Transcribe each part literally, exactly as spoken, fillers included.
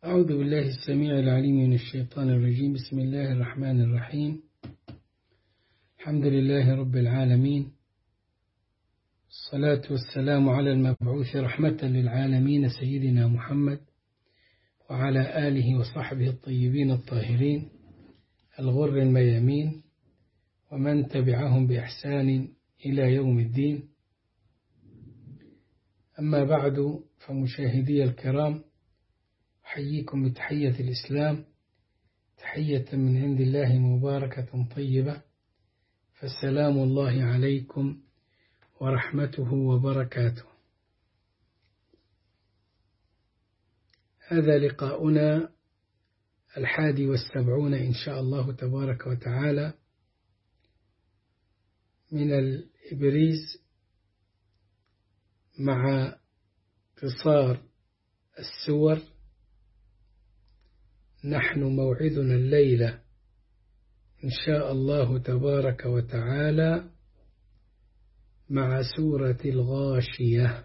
أعوذ بالله السميع العليم من الشيطان الرجيم. بسم الله الرحمن الرحيم. الحمد لله رب العالمين، الصلاة والسلام على المبعوث رحمة للعالمين سيدنا محمد وعلى آله وصحبه الطيبين الطاهرين الغر الميامين ومن تبعهم بإحسان إلى يوم الدين. أما بعد، فمشاهدي الكرام، أحييكم بتحية الإسلام، تحية من عند الله مباركة طيبة، فالسلام الله عليكم ورحمته وبركاته. هذا لقاؤنا الحادي والسبعون إن شاء الله تبارك وتعالى من الإبريز مع قصار السور. نحن موعدنا الليلة إن شاء الله تبارك وتعالى مع سورة الغاشية.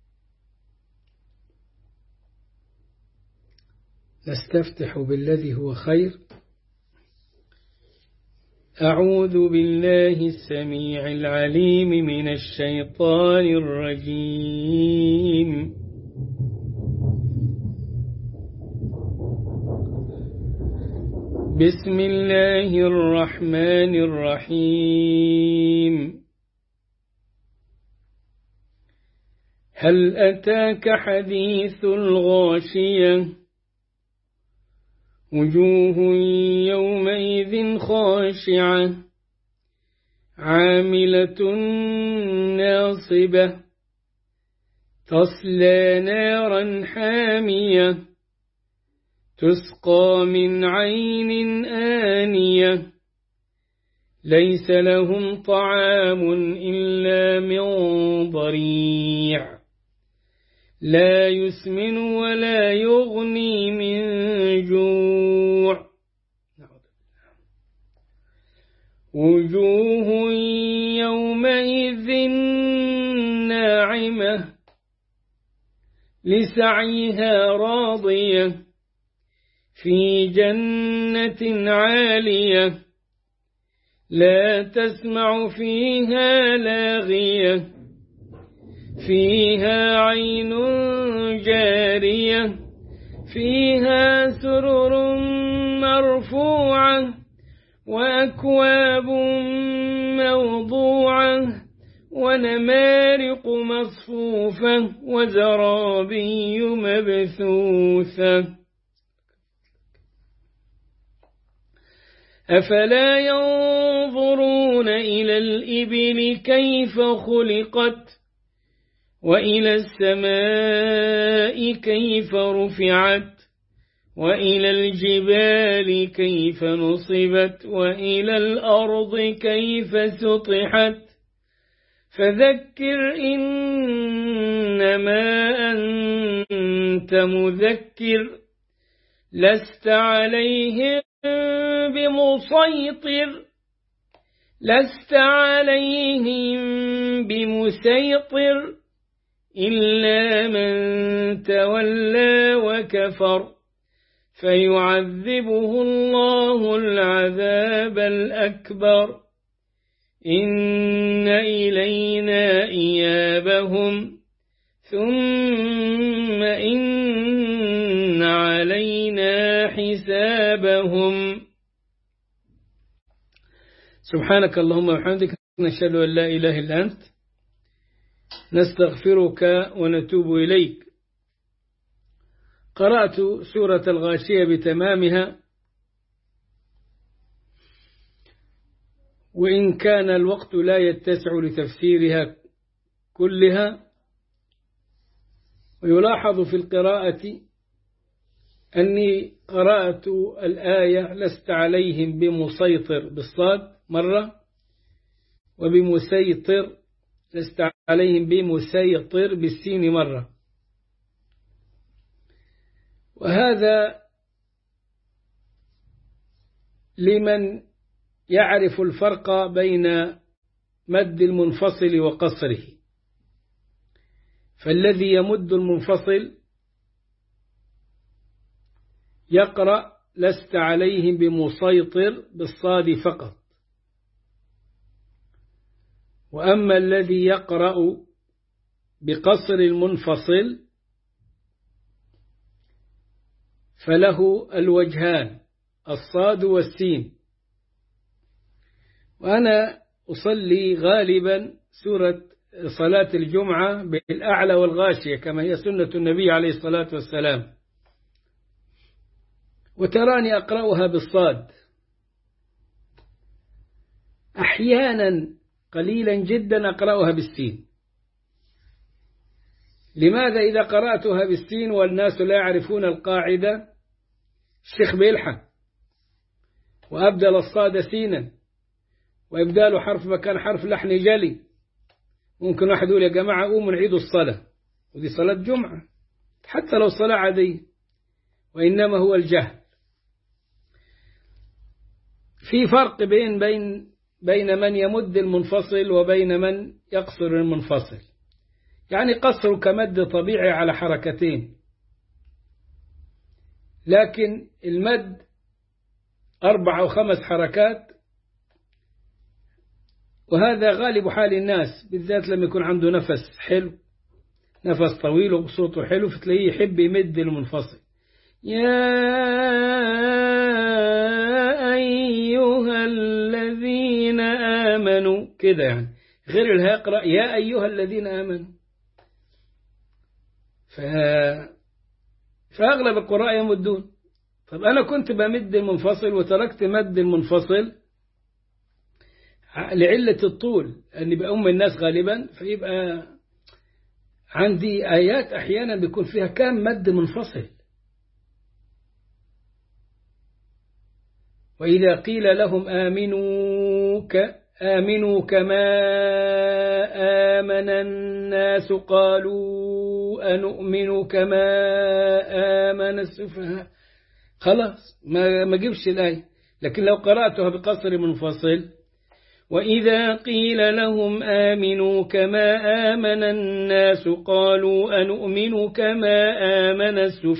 نستفتح بالذي هو خير. أعوذ بالله السميع العليم من الشيطان الرجيم. بسم الله الرحمن الرحيم. هل أتاك حديث الغاشية؟ وجوه يومئذ خاشعة عاملة ناصبة تصلى نارا حامية تسقى من عين آنية ليس لهم طعام إلا من ضريع لا يسمن ولا يغني من جوع. وجوه يومئذ ناعمة لسعيها راضية في جنة عالية لا تسمع فيها لاغية فيها عين جارية فيها سرر مرفوعة وأكواب موضوعة ونمارق مصفوفة وزرابي مبثوثة. أفلا ينظرون إلى الإبل كيف خلقت وإلى السماء كيف رفعت وإلى الجبال كيف نصبت وإلى الأرض كيف سطحت فذكر إنما أنت مذكر لست عليهم بمسيطر لست عليهم بمسيطر إلا من تولى وكفر فيعذبه الله العذاب الأكبر إن إلينا إيابهم ثم إن علينا حسابهم. سبحانك اللهم وبحمدك نشهد أن لا إله إلا أنت نستغفرك ونتوب إليك. قرأت سورة الغاشية بتمامها، وإن كان الوقت لا يتسع لتفسيرها كلها، ويلاحظ في القراءة أني قرأت الآية لست عليهم بمسيطر بالصاد مرة، وبمسيطر لست عليهم بمسيطر بالسين مرة، وهذا لمن يعرف الفرق بين مد المنفصل وقصره. فالذي يمد المنفصل يقرأ لست عليهم بمسيطر بالصاد فقط. وأما الذي يقرأ بقصر المنفصل فله الوجهان الصاد والسين. وأنا أصلي غالبا سورة صلاة الجمعة بالأعلى والغاشية كما هي سنة النبي عليه الصلاة والسلام، وتراني أقرأها بالصاد أحيانا، قليلا جدا أقرأها بالسين. لماذا إذا قرأتها بالسين والناس لا يعرفون القاعدة الشيخ بيلحق وأبدل الصاد سينا وإبدال حرف مكان حرف لحن جلي، ممكن واحد يقول يا جماعة قوموا نعيدوا الصلاة، ودي صلاة جمعة حتى لو صلاة عادية، وإنما هو الجهل. في فرق بين بين بين من يمد المنفصل وبين من يقصر المنفصل. يعني قصر كمد طبيعي على حركتين، لكن المد أربع أو خمس حركات، وهذا غالب حال الناس بالذات لما يكون عنده نفس حلو، نفس طويل وصوته حلو، فتلاقيه يحب يمد المنفصل. يا أيها الذين آمنوا كده، يعني غير اللي هيقرأ يا أيها الذين آمنوا. ف... فأغلب القراء يمدون. طب أنا كنت بمد المنفصل وتركت مد المنفصل لعلة الطول، أني بأم الناس غالبا، فيبقى عندي آيات أحيانا بيكون فيها كام مد منفصل. وإذا قيل لهم آمنوا ك آمنوا كما آمن الناس قالوا أنؤمن كما آمن السفهاء. خلاص ما ما جبش الآية. لكن لو قرأتها بقصر منفصل وإذا قيل لهم آمنوا كما آمن الناس قالوا أنؤمن كما آمن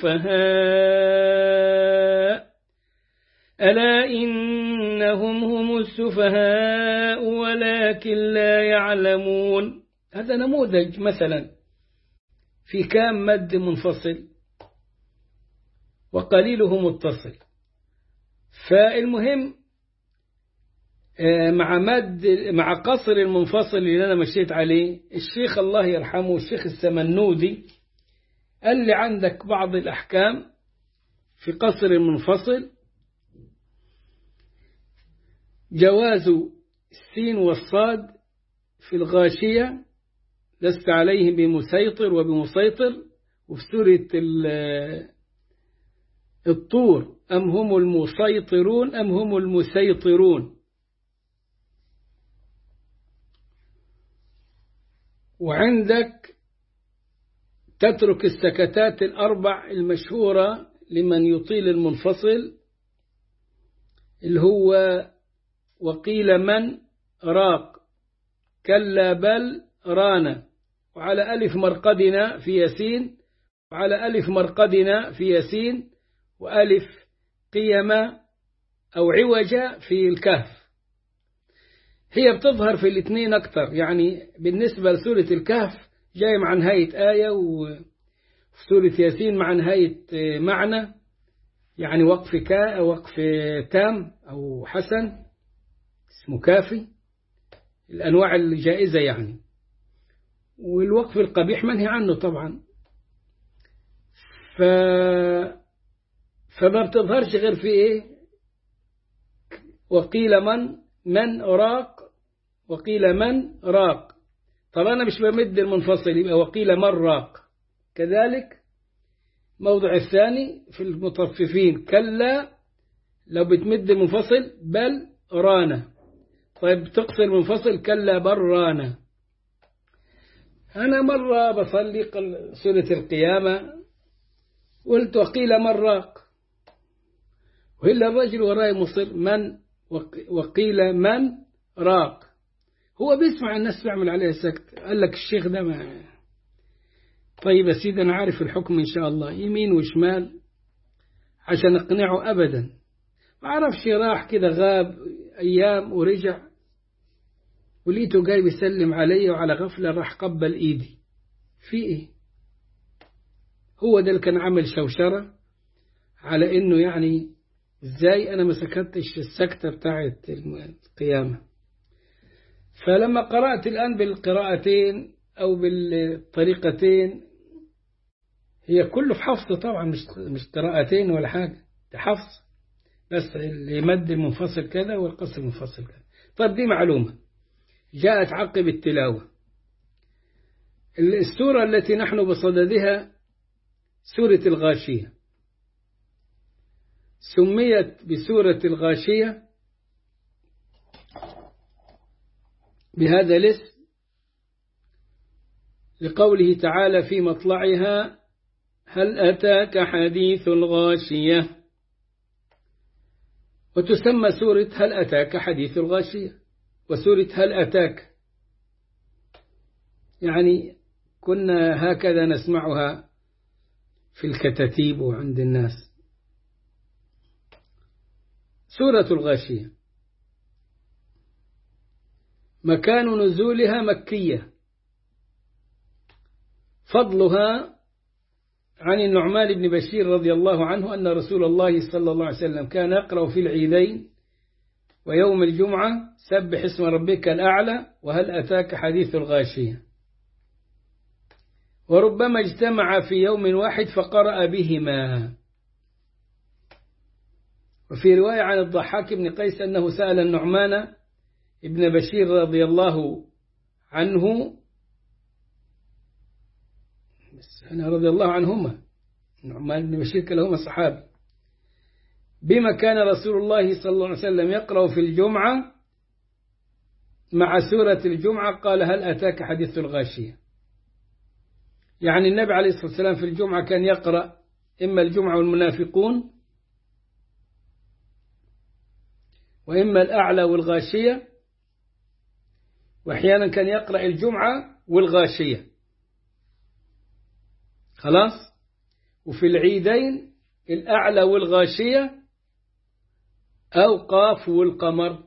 السفهاء ألا إنهم هم السفهاء ولكن لا يعلمون. هذا نموذج مثلا في كام مد منفصل وقليله متصل. فالمهم مع مد مع قصر المنفصل اللي أنا مشيت عليه، الشيخ الله يرحمه الشيخ السمنودي قال لي عندك بعض الأحكام في قصر المنفصل: جواز السين والصاد في الغاشية لست عليهم بمسيطر وبمسيطر، وفي سورة الطور أم هم المسيطرون أم هم المسيطرون. وعندك تترك السكتات الأربع المشهورة لمن يطيل المنفصل، اللي هو وقيل من راق كلا بل رانا، وعلى ألف مرقدنا في ياسين، وعلى ألف مرقدنا في ياسين، وألف قيمة أو عوجة في الكهف. هي بتظهر في الاثنين أكتر، يعني بالنسبة لسورة الكهف جاي مع نهاية آية، وفي سورة ياسين مع نهاية معنى، يعني وقف كا وقف تام أو حسن اسمه كافي، الأنواع الجائزة يعني. والوقف القبيح منهي عنه طبعا. ف... فما بتظهرش غير في إيه؟ وقيل من من راق وقيل من راق. طب أنا مش بمد المنفصل، يبقى وقيل من راق. كذلك موضع الثاني في المطففين كلا لو بتمد المنفصل بل رانا. طيب تقصر المنفصل كلا بل رانا. أنا مرة بصلي سورة القيامة قلت وقيل من راق، وإلا الرجل وراي مصر من وقيل من راق. هو بيسمع الناس بيعمل عليه سكت، قال لك الشيخ ده ما. طيب يا سيدي أنا عارف الحكم إن شاء الله، يمين وشمال عشان أقنعه أبدا. ما عرفش، راح كده غاب أيام ورجع، ولقيته جاي بيسلم علي وعلى غفلة راح قبل إيدي. في إيه؟ هو ده اللي كان عمل شوشرة على إنه يعني إزاي أنا ما سكتش السكتة بتاعت القيامة. فلما قرأت الآن بالقراءتين أو بالطريقتين، هي كله في حفظ طبعا، مش مش قراءتين ولا حاجة، ده حفظ بس، اللي يمد المنفصل كذا والقصر المنفصل كذا. طب دي معلومة جاءت عقب التلاوة. السورة التي نحن بصددها سورة الغاشية، سميت بسورة الغاشية بهذا الاسم لقوله تعالى في مطلعها: هل أتاك حديث الغاشية. وتسمى سورة هل أتاك حديث الغاشية وسورة هل أتاك، يعني كنا هكذا نسمعها في الكتاتيب وعند الناس. سورة الغاشية مكان نزولها مكية. فضلها عن النعمان بن بشير رضي الله عنه أن رسول الله صلى الله عليه وسلم كان يقرأ في العيدين ويوم الجمعة: سبح اسم ربك الأعلى وهل أتاك حديث الغاشية. وربما اجتمع في يوم واحد فقرأ بهما. وفي رواية عن الضحاك بن قيس أنه سأل النعمان ابن بشير رضي الله عنه أنا رضي الله عنهما، النعمان بن بشير كلاهما صحابي، بما كان رسول الله صلى الله عليه وسلم يقرأ في الجمعة مع سورة الجمعة. قال: هل أتاك حديث الغاشية. يعني النبي عليه الصلاة والسلام في الجمعة كان يقرأ إما الجمعة والمنافقون، وإما الأعلى والغاشية، وأحيانا كان يقرأ الجمعة والغاشية. خلاص. وفي العيدين الأعلى والغاشية أو قاف والقمر.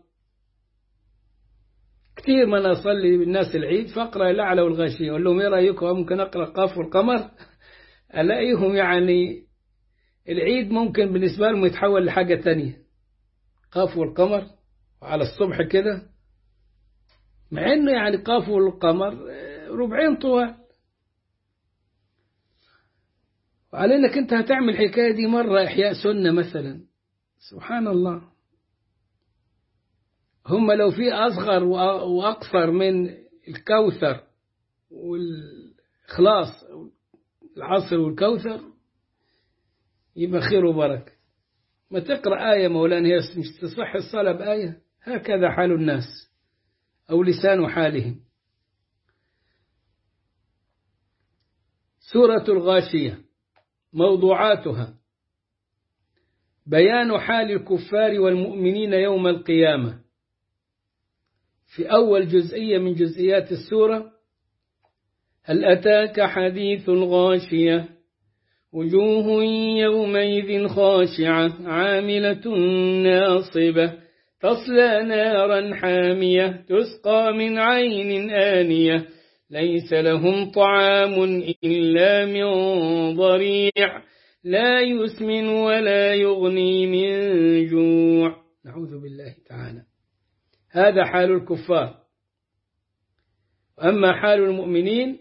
كثير من أصلي بالناس العيد فأقرأ الأعلى والغاشية، أقول لهم: إيه رأيكم ممكن أقرأ قاف والقمر؟ ألاقيهم يعني العيد ممكن بالنسبة لهم يتحول لحاجة تانية، قاف والقمر وعلى الصبح كده، مع إنه يعني قاف والقمر ربعين طوال. وعلى إنك أنت هتعمل الحكاية دي مرة إحياء سنة مثلا، سبحان الله. هم لو في أصغر وأقصر من الكوثر والإخلاص العصر والكوثر يبقى خير وبركة. ما تقرأ آية مولانا هي مش تصح الصلاة بآية، هكذا حال الناس أو لسان حالهم. سورة الغاشية موضوعاتها: بيان حال الكفار والمؤمنين يوم القيامة. في أول جزئية من جزئيات السورة: هل أتاك حديث الغاشية وجوه يومئذ خاشعة عاملة ناصبة تصلى نارا حامية تسقى من عين آنية ليس لهم طعام إلا من ضريع لا يسمن ولا يغني من جوع. نعوذ بالله تعالى. هذا حال الكفار. أما حال المؤمنين: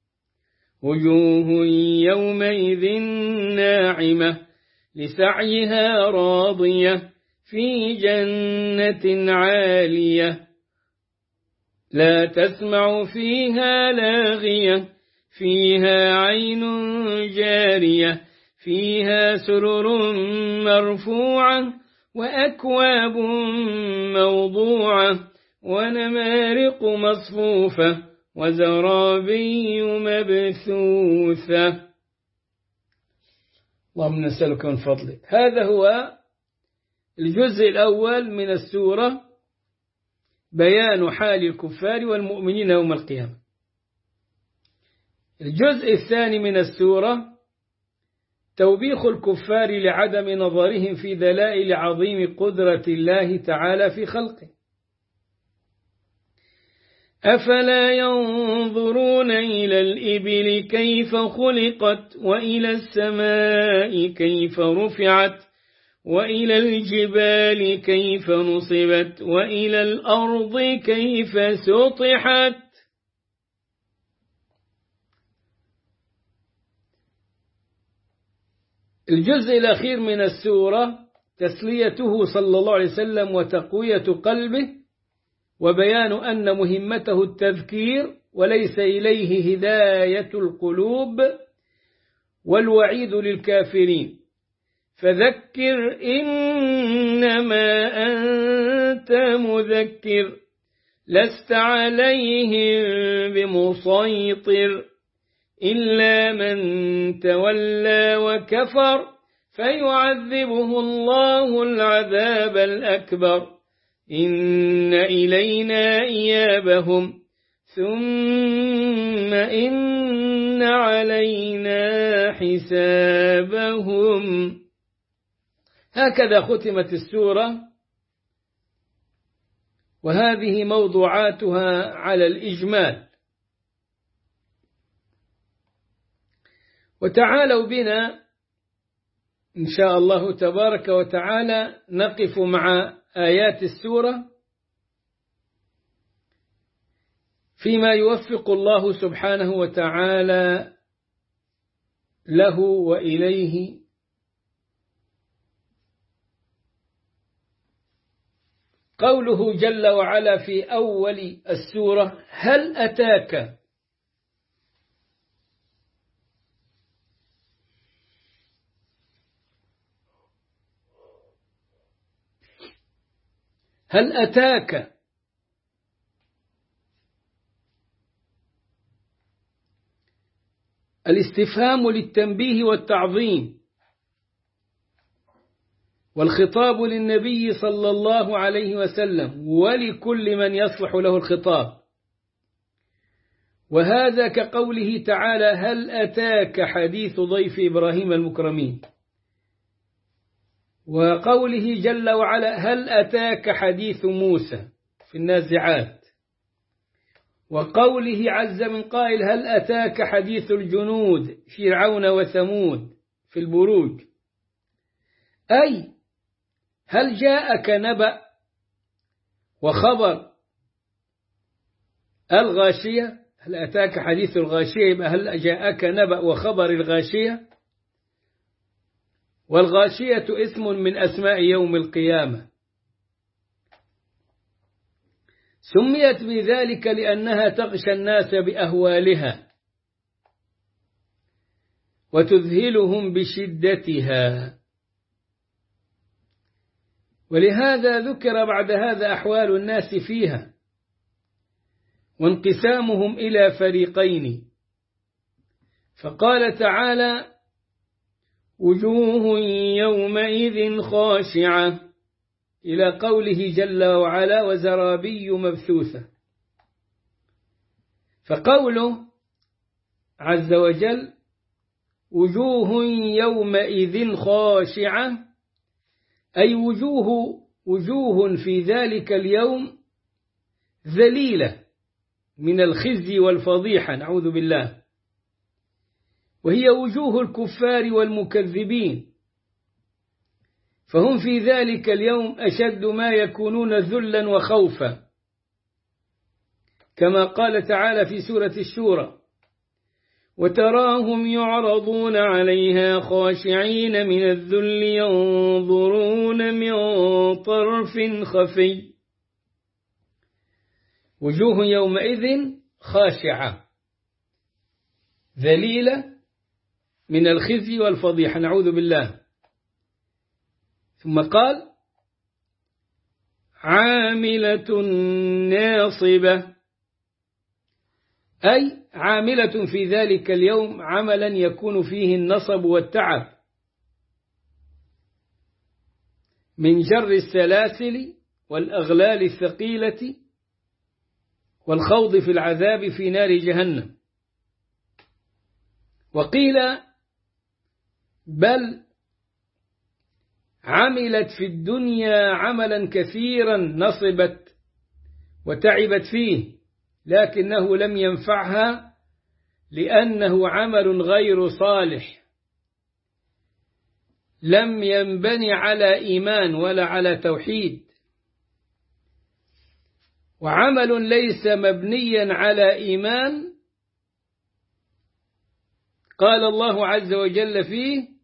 وجوه يومئذ ناعمة لسعيها راضية في جنة عالية لا تسمع فيها لاغية فيها عين جارية فيها سرر مرفوعة وأكواب موضوعة ونمارق مصفوفة وزرابي مبثوثة. اللهم نسألك من فضلك. هذا هو الجزء الأول من السورة، بيان حال الكفار والمؤمنين يوم القيامة. الجزء الثاني من السورة توبيخ الكفار لعدم نظرهم في دلائل عظيم قدرة الله تعالى في خلقه. أفلا ينظرون إلى الإبل كيف خلقت وإلى السماء كيف رفعت وإلى الجبال كيف نصبت وإلى الأرض كيف سطحت. الجزء الأخير من السورة تسليته صلى الله عليه وسلم وتقوية قلبه وبيان أن مهمته التذكير وليس إليه هداية القلوب، والوعيد للكافرين. فذكر إنما أنت مذكر لست عليهم بمسيطر إلا من تولى وكفر فيعذبه الله العذاب الأكبر إن إلينا إيابهم ثم إن علينا حسابهم. هكذا ختمت السورة، وهذه موضوعاتها على الإجمال. وتعالوا بنا إن شاء الله تبارك وتعالى نقف مع آيات السورة فيما يوفق الله سبحانه وتعالى له وإليه. قوله جل وعلا في أول السورة: هل أتاك هل أتاك الاستفهام للتنبيه والتعظيم، والخطاب للنبي صلى الله عليه وسلم ولكل من يصلح له الخطاب. وهذا كقوله تعالى: هل أتاك حديث ضيف إبراهيم المكرمين، وقوله جل وعلا: هل أتاك حديث موسى في النازعات، وقوله عز من قائل: هل أتاك حديث الجنود فرعون وثمود في البروج. أي هل جاءك نبأ وخبر الغاشية؟ هل أتاك حديث الغاشية، يبقى هل جاءك نبأ وخبر الغاشية. والغاشية اسم من أسماء يوم القيامة، سميت بذلك لأنها تغشى الناس بأهوالها وتذهلهم بشدتها، ولهذا ذكر بعد هذا أحوال الناس فيها وانقسامهم إلى فريقين. فقال تعالى: وجوه يومئذ خاشعة، إلى قوله جل وعلا: وزرابي مبثوثة. فقوله عز وجل: وجوه يومئذ خاشعة، أي وجوه وجوه في ذلك اليوم ذليلة من الخزي والفضيحة، نعوذ بالله، وهي وجوه الكفار والمكذبين، فهم في ذلك اليوم أشد ما يكونون ذلا وخوفا، كما قال تعالى في سورة الشورى: وتراهم يعرضون عليها خاشعين من الذل ينظرون من طرف خفي. وجوه يومئذ خاشعة ذليلة من الخزي والفضيحة، نعوذ بالله. ثم قال: عاملة ناصبة، أي عاملة في ذلك اليوم عملا يكون فيه النصب والتعب من جر السلاسل والأغلال الثقيلة والخوض في العذاب في نار جهنم. وقيل بل عملت في الدنيا عملا كثيرا نصبت وتعبت فيه، لكنه لم ينفعها لأنه عمل غير صالح، لم ينبني على إيمان ولا على توحيد، وعمل ليس مبنيا على إيمان قال الله عز وجل فيه: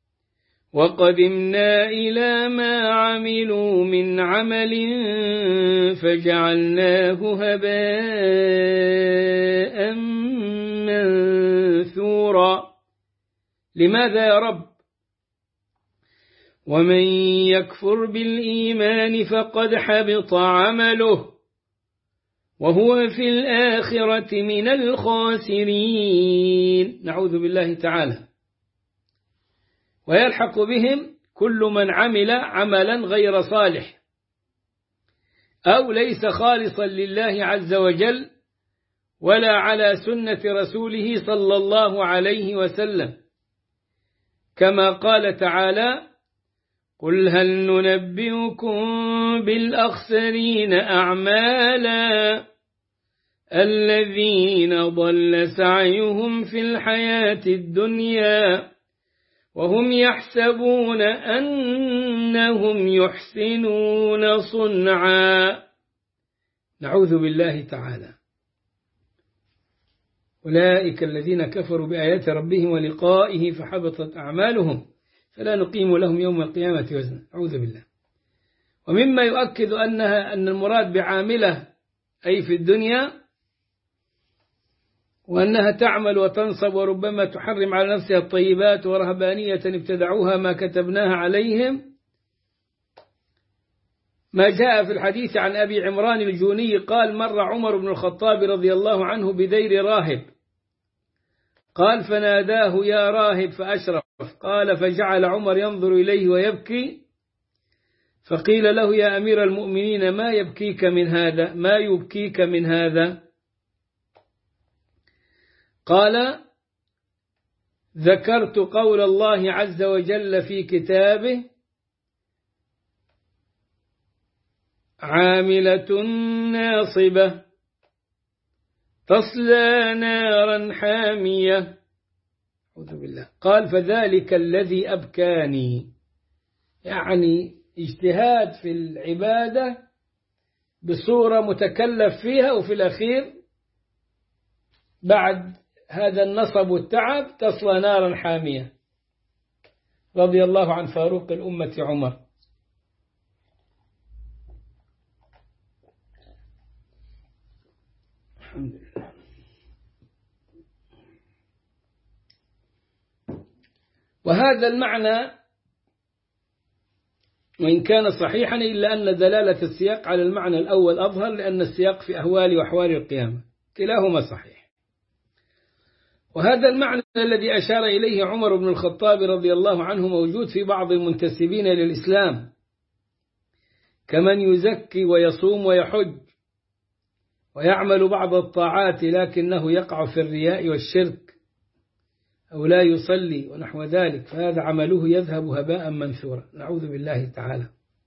وقدمنا إلى ما عملوا من عمل فجعلناه هباء منثورا. لماذا يا رب؟ ومن يكفر بالإيمان فقد حبط عمله وهو في الآخرة من الخاسرين. نعوذ بالله تعالى. ويلحق بهم كل من عمل عملا غير صالح أو ليس خالصا لله عز وجل ولا على سنة رسوله صلى الله عليه وسلم، كما قال تعالى: قل هل ننبئكم بالأخسرين أعمالا الذين ضل سعيهم في الحياة الدنيا وهم يحسبون أنهم يحسنون صنعا. نعوذ بالله تعالى. أولئك الذين كفروا بآيات ربهم ولقائه فحبطت أعمالهم فلا نقيم لهم يوم القيامة وزنا. أعوذ بالله. ومما يؤكد أنها أن المراد بعاملة أي في الدنيا، وأنها تعمل وتنصب وربما تحرم على نفسها الطيبات، ورهبانية ابتدعوها ما كتبناها عليهم، ما جاء في الحديث عن أبي عمران الجوني قال: مر عمر بن الخطاب رضي الله عنه بدير راهب، قال: فناداه يا راهب فأشرف، قال: فجعل عمر ينظر إليه ويبكي، فقيل له: يا أمير المؤمنين ما يبكيك من هذا؟ ما يبكيك من هذا؟ قال: ذكرت قول الله عز وجل في كتابه: عاملة ناصبة تصلى نارا حامية. أعوذ بالله. قال: فذلك الذي أبكاني، يعني اجتهاد في العبادة بصورة متكلف فيها، وفي الأخير بعد هذا النصب والتعب تصلى نارا حامية. رضي الله عن فاروق الأمة عمر. الحمد لله. وهذا المعنى وإن كان صحيحا إلا أن دلالة السياق على المعنى الأول أظهر، لأن السياق في أهوال وأحوال القيامة، كلاهما صحيح. وهذا المعنى الذي أشار إليه عمر بن الخطاب رضي الله عنه موجود في بعض المنتسبين للإسلام، كمن يزكي ويصوم ويحج ويعمل بعض الطاعات لكنه يقع في الرياء والشرك أو لا يصلي ونحو ذلك، فهذا عمله يذهب هباء منثورا. نعوذ بالله تعالى.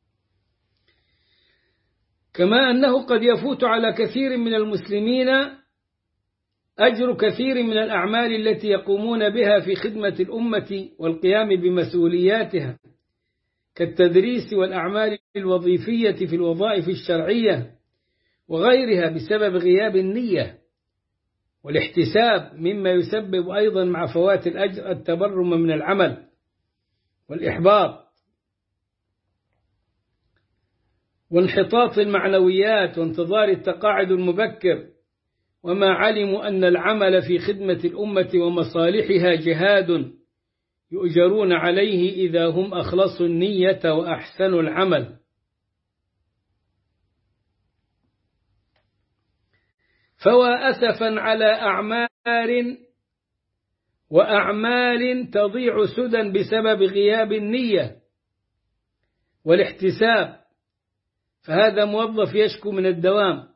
كما أنه قد يفوت على كثير من المسلمين أجر كثير من الأعمال التي يقومون بها في خدمة الأمة والقيام بمسؤولياتها، كالتدريس والأعمال الوظيفية في الوظائف الشرعية وغيرها، بسبب غياب النية والاحتساب، مما يسبب أيضا مع فوات الأجر التبرم من العمل والإحباط وانحطاط المعنويات وانتظار التقاعد المبكر. وما علموا أن العمل في خدمة الأمة ومصالحها جهاد يؤجرون عليه إذا هم أخلصوا النية وأحسنوا العمل. فوا أسفا على أعمار وأعمال تضيع سدى بسبب غياب النية والاحتساب، فهذا موظف يشكو من الدوام،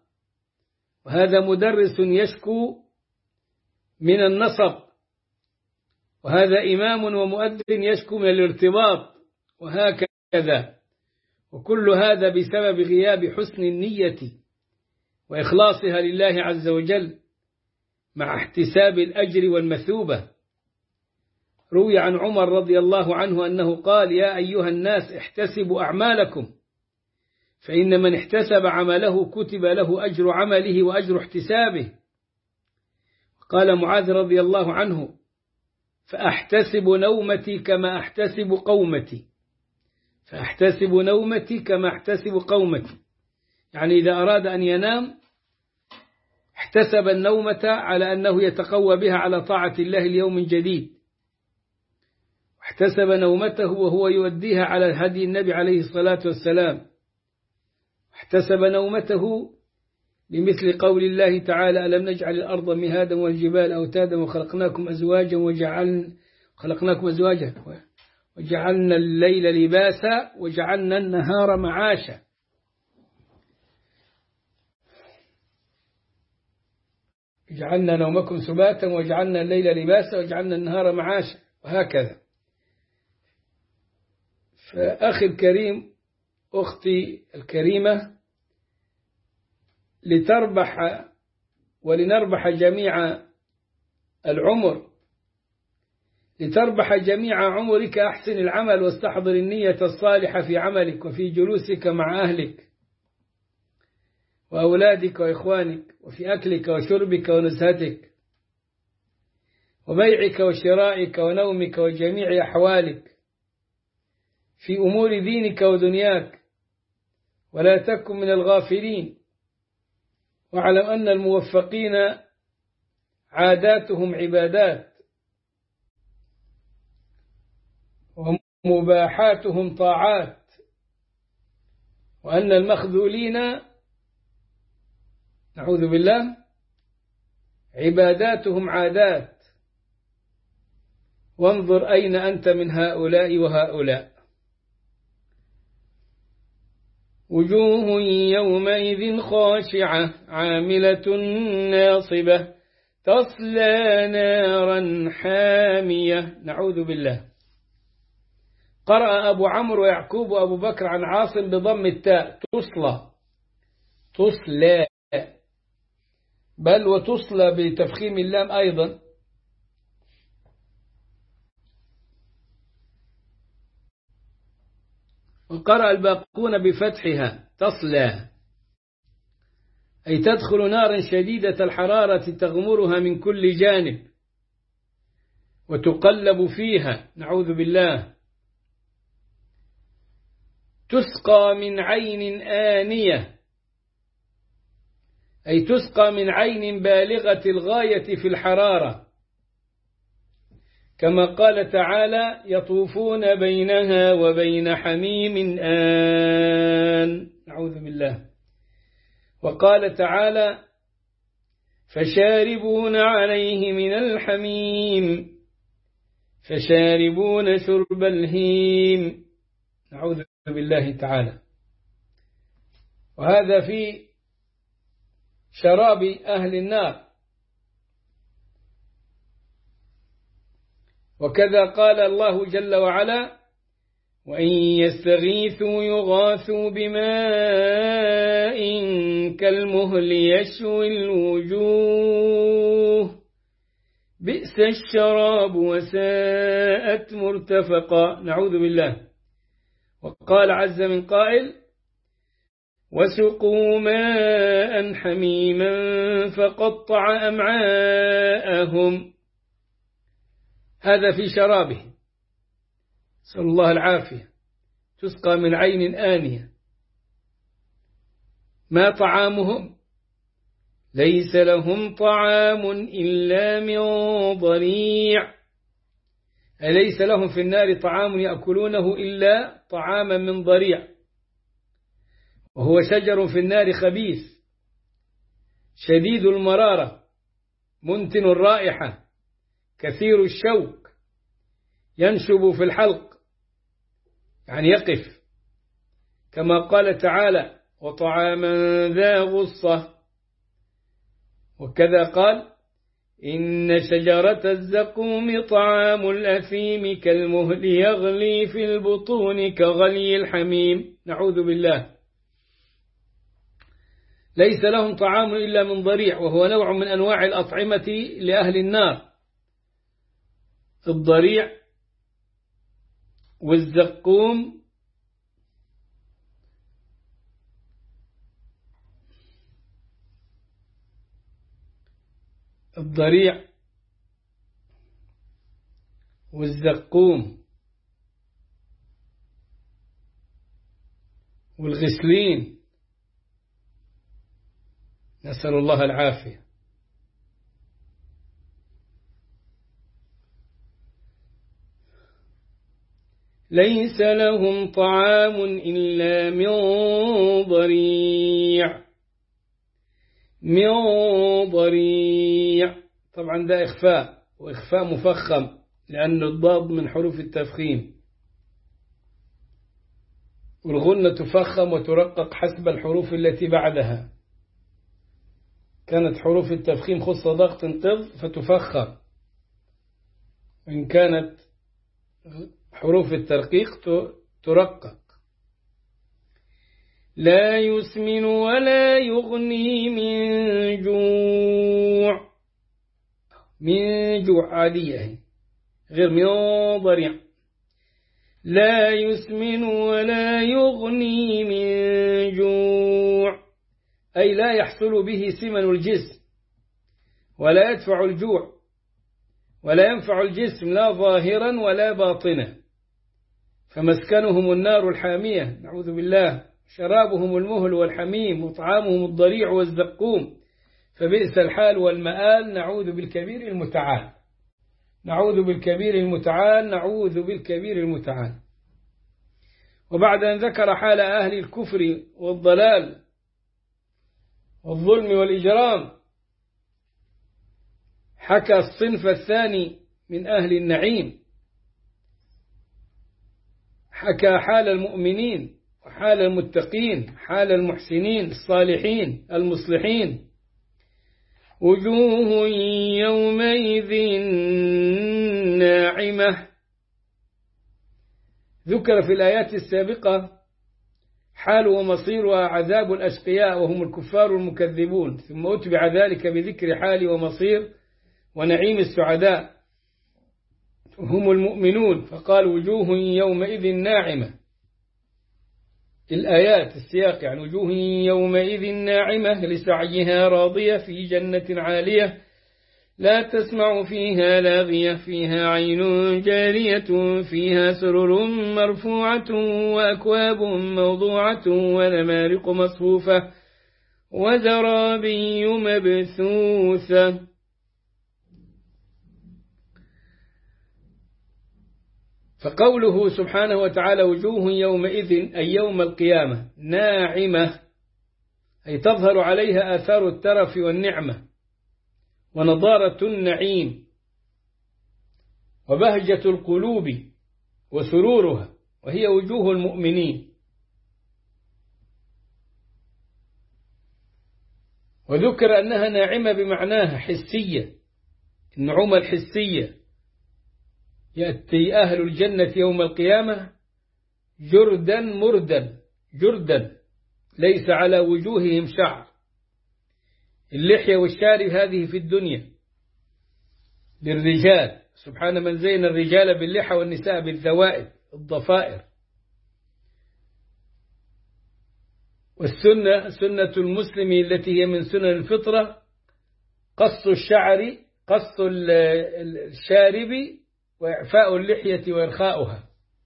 وهذا مدرس يشكو من النصب، وهذا إمام ومؤذن يشكو من الارتباط، وهكذا. وكل هذا بسبب غياب حسن النية وإخلاصها لله عز وجل مع احتساب الأجر والمثوبة. روي عن عمر رضي الله عنه أنه قال: يا أيها الناس احتسبوا أعمالكم، فإن من احتسب عمله كتب له أجر عمله وأجر احتسابه. قال معاذ رضي الله عنه: فأحتسب نومتي كما أحتسب قومتي فأحتسب نومتي كما أحتسب قومتي يعني إذا أراد أن ينام احتسب النومة على أنه يتقوى بها على طاعة الله ليوم جديد، احتسب نومته وهو يوديها على هدي النبي عليه الصلاة والسلام، احتسب نومته بمثل قول الله تعالى: ألم نجعل الأرض مهادا والجبال أوتادا وخلقناكم أزواجا وجعلنا خلقناكم أزواجا وجعلنا الليل لباسا وجعلنا النهار معاشا. جعلنا نومكم سباتا وجعلنا الليل لباسا وجعلنا النهار معاشا، وهكذا. فأخي الكريم، أختي الكريمة، لتربح ولنربح جميع العمر لتربح جميع عمرك أحسن العمل، واستحضر النية الصالحة في عملك وفي جلوسك مع أهلك وأولادك وإخوانك، وفي أكلك وشربك ونزهتك وبيعك وشرائك ونومك وجميع أحوالك في أمور دينك ودنياك، ولا تكن من الغافلين. واعلم أن الموفقين عاداتهم عبادات ومباحاتهم طاعات، وأن المخذولين نعوذ بالله عباداتهم عادات. وانظر أين أنت من هؤلاء وهؤلاء. وجوه يومئذ خاشعة عاملة ناصبة تصلى نارا حامية، نعوذ بالله. قرأ أبو عمرو ويعقوب وأبو بكر عن عاصم بضم التاء تصلى تصلى، بل وتصلى بتفخيم اللام أيضا. وقرأ الباقون بفتحها تصلى، أي تدخل نارا شديدة الحرارة تغمرها من كل جانب وتقلب فيها، نعوذ بالله. تسقى من عين آنية، أي تسقى من عين بالغة الغاية في الحرارة، كما قال تعالى: يطوفون بينها وبين حميم آن، نعوذ بالله. وقال تعالى: فشاربون عليه من الحميم فشاربون شرب الهيم، نعوذ بالله تعالى. وهذا في شراب أهل النار. وكذا قال الله جل وعلا: وإن يستغيثوا يغاثوا بماء كالمهل يشوي الوجوه بئس الشراب وساءت مرتفقا، نعوذ بالله. وقال عز من قائل: وسقوا ماء حميما فقطع أمعاءهم، هذا في شرابه، نسأل الله العافية. تسقى من عين آنية. ما طعامهم؟ ليس لهم طعام إلا من ضريع، أليس لهم في النار طعام يأكلونه إلا طعاما من ضريع، وهو شجر في النار خبيث شديد المرارة منتن الرائحة كثير الشوك ينشب في الحلق، يعني يقف، كما قال تعالى: وطعاما ذا غصة. وكذا قال: إن شجرة الزقوم طعام الأثيم كالمهل يغلي في البطون كغلي الحميم. نعوذ بالله. ليس لهم طعام إلا من ضريع، وهو نوع من أنواع الأطعمة لأهل النار. الضريع والزقوم الضريع والزقوم والغسلين، نسأل الله العافية. ليس لهم طعام إلا من ضريع. من ضريع طبعا ده إخفاء، وإخفاء مفخم لأن الضاد من حروف التفخيم، والغنة تفخم وترقق حسب الحروف التي بعدها. كانت حروف التفخيم خص ضغط قض فتفخم، وإن كانت حروف الترقيق ترقق. لا يسمن ولا يغني من جوع. من جوع عادية غير من ضريع. لا يسمن ولا يغني من جوع، أي لا يحصل به سمن الجسم ولا يدفع الجوع ولا ينفع الجسم لا ظاهرا ولا باطنا. فمسكنهم النار الحامية، نعوذ بالله. شرابهم المهل والحميم، وطعامهم الضريع والزقوم، فبئس الحال والمآل. نعوذ بالكبير المتعال. نعوذ بالكبير المتعال. نعوذ بالكبير المتعال. وبعد أن ذكر حال أهل الكفر والضلال والظلم والإجرام، حكى الصنف الثاني من أهل النعيم، حكى حال المؤمنين وحال المتقين، حال المحسنين الصالحين المصلحين. وجوه يومئذ ناعمة. ذكر في الآيات السابقة حال ومصيرها عذاب الأشقياء وهم الكفار المكذبون، ثم أتبع ذلك بذكر حال ومصير ونعيم السعداء هم المؤمنون، فقال وجوه يومئذ ناعمة. الآيات السياق يعني وجوه يومئذ ناعمة لسعيها راضية في جنة عالية لا تسمع فيها لاغية فيها عين جارية فيها سرر مرفوعة وأكواب موضوعة ونمارق مصفوفة وزرابي مبثوثة. فقوله سبحانه وتعالى وجوه يومئذ أي يوم القيامة ناعمة، أي تظهر عليها آثار الترف والنعمة ونضارة النعيم وبهجة القلوب وسرورها، وهي وجوه المؤمنين. وذكر أنها ناعمة بمعناها حسية، النعومة الحسية. يأتي أهل الجنة يوم القيامة جردا مردا، جردا ليس على وجوههم شعر. اللحية والشارب هذه في الدنيا للرجال، سبحان من زين الرجال باللحى والنساء بالذوائب الضفائر. والسنة سنة المسلم التي هي من سنن الفطرة قص الشعر، قص الشارب وإعفاء اللحية وإرخاؤها.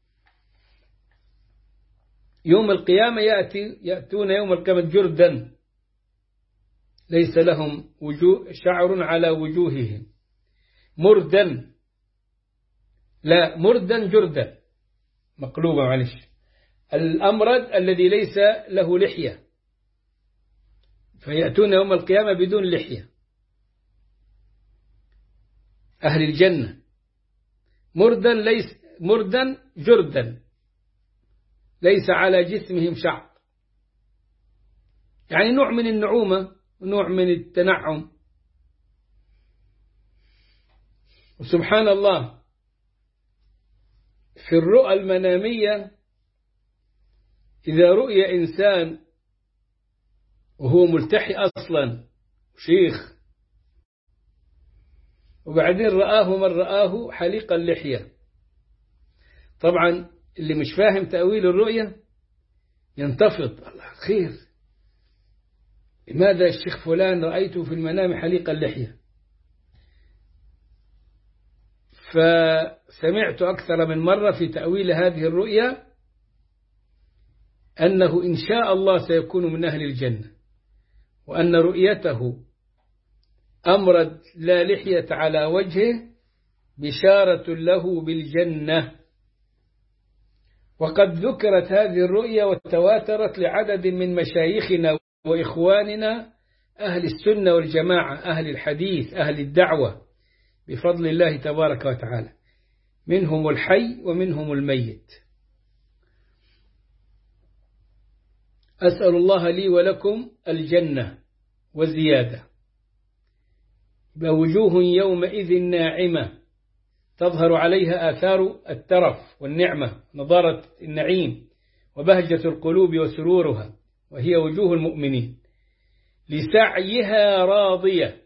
يوم القيامة يأتي يأتون يوم القيامة جردا ليس لهم وجوه شعر على وجوههم. مردا لا مردا جردا مقلوبة معلش. الأمرد الذي ليس له لحية، فيأتون يوم القيامة بدون لحية أهل الجنة. مردا ليس مردا جردا ليس على جسمهم شعر، يعني نوع من النعومة ونوع من التنعم. وسبحان الله في الرؤى المنامية إذا رؤي إنسان وهو ملتحي أصلا شيخ، وبعدين رآه من رآه حليق اللحية، طبعا اللي مش فاهم تأويل الرؤية ينتفض، الله خير، لماذا الشيخ فلان رأيته في المنام حليق اللحية؟ فسمعت أكثر من مرة في تأويل هذه الرؤيا أنه إن شاء الله سيكون من أهل الجنة، وأن رؤيته أمرد لا لحية على وجهه بشارة له بالجنة. وقد ذكرت هذه الرؤيا وتواترت لعدد من مشايخنا وإخواننا أهل السنة والجماعة، أهل الحديث، أهل الدعوة، بفضل الله تبارك وتعالى، منهم الحي ومنهم الميت. أسأل الله لي ولكم الجنة وزيادة. ووجوه يومئذ ناعمة تظهر عليها آثار الترف والنعمة، نضارة النعيم وبهجة القلوب وسرورها، وهي وجوه المؤمنين. لسعيها راضية،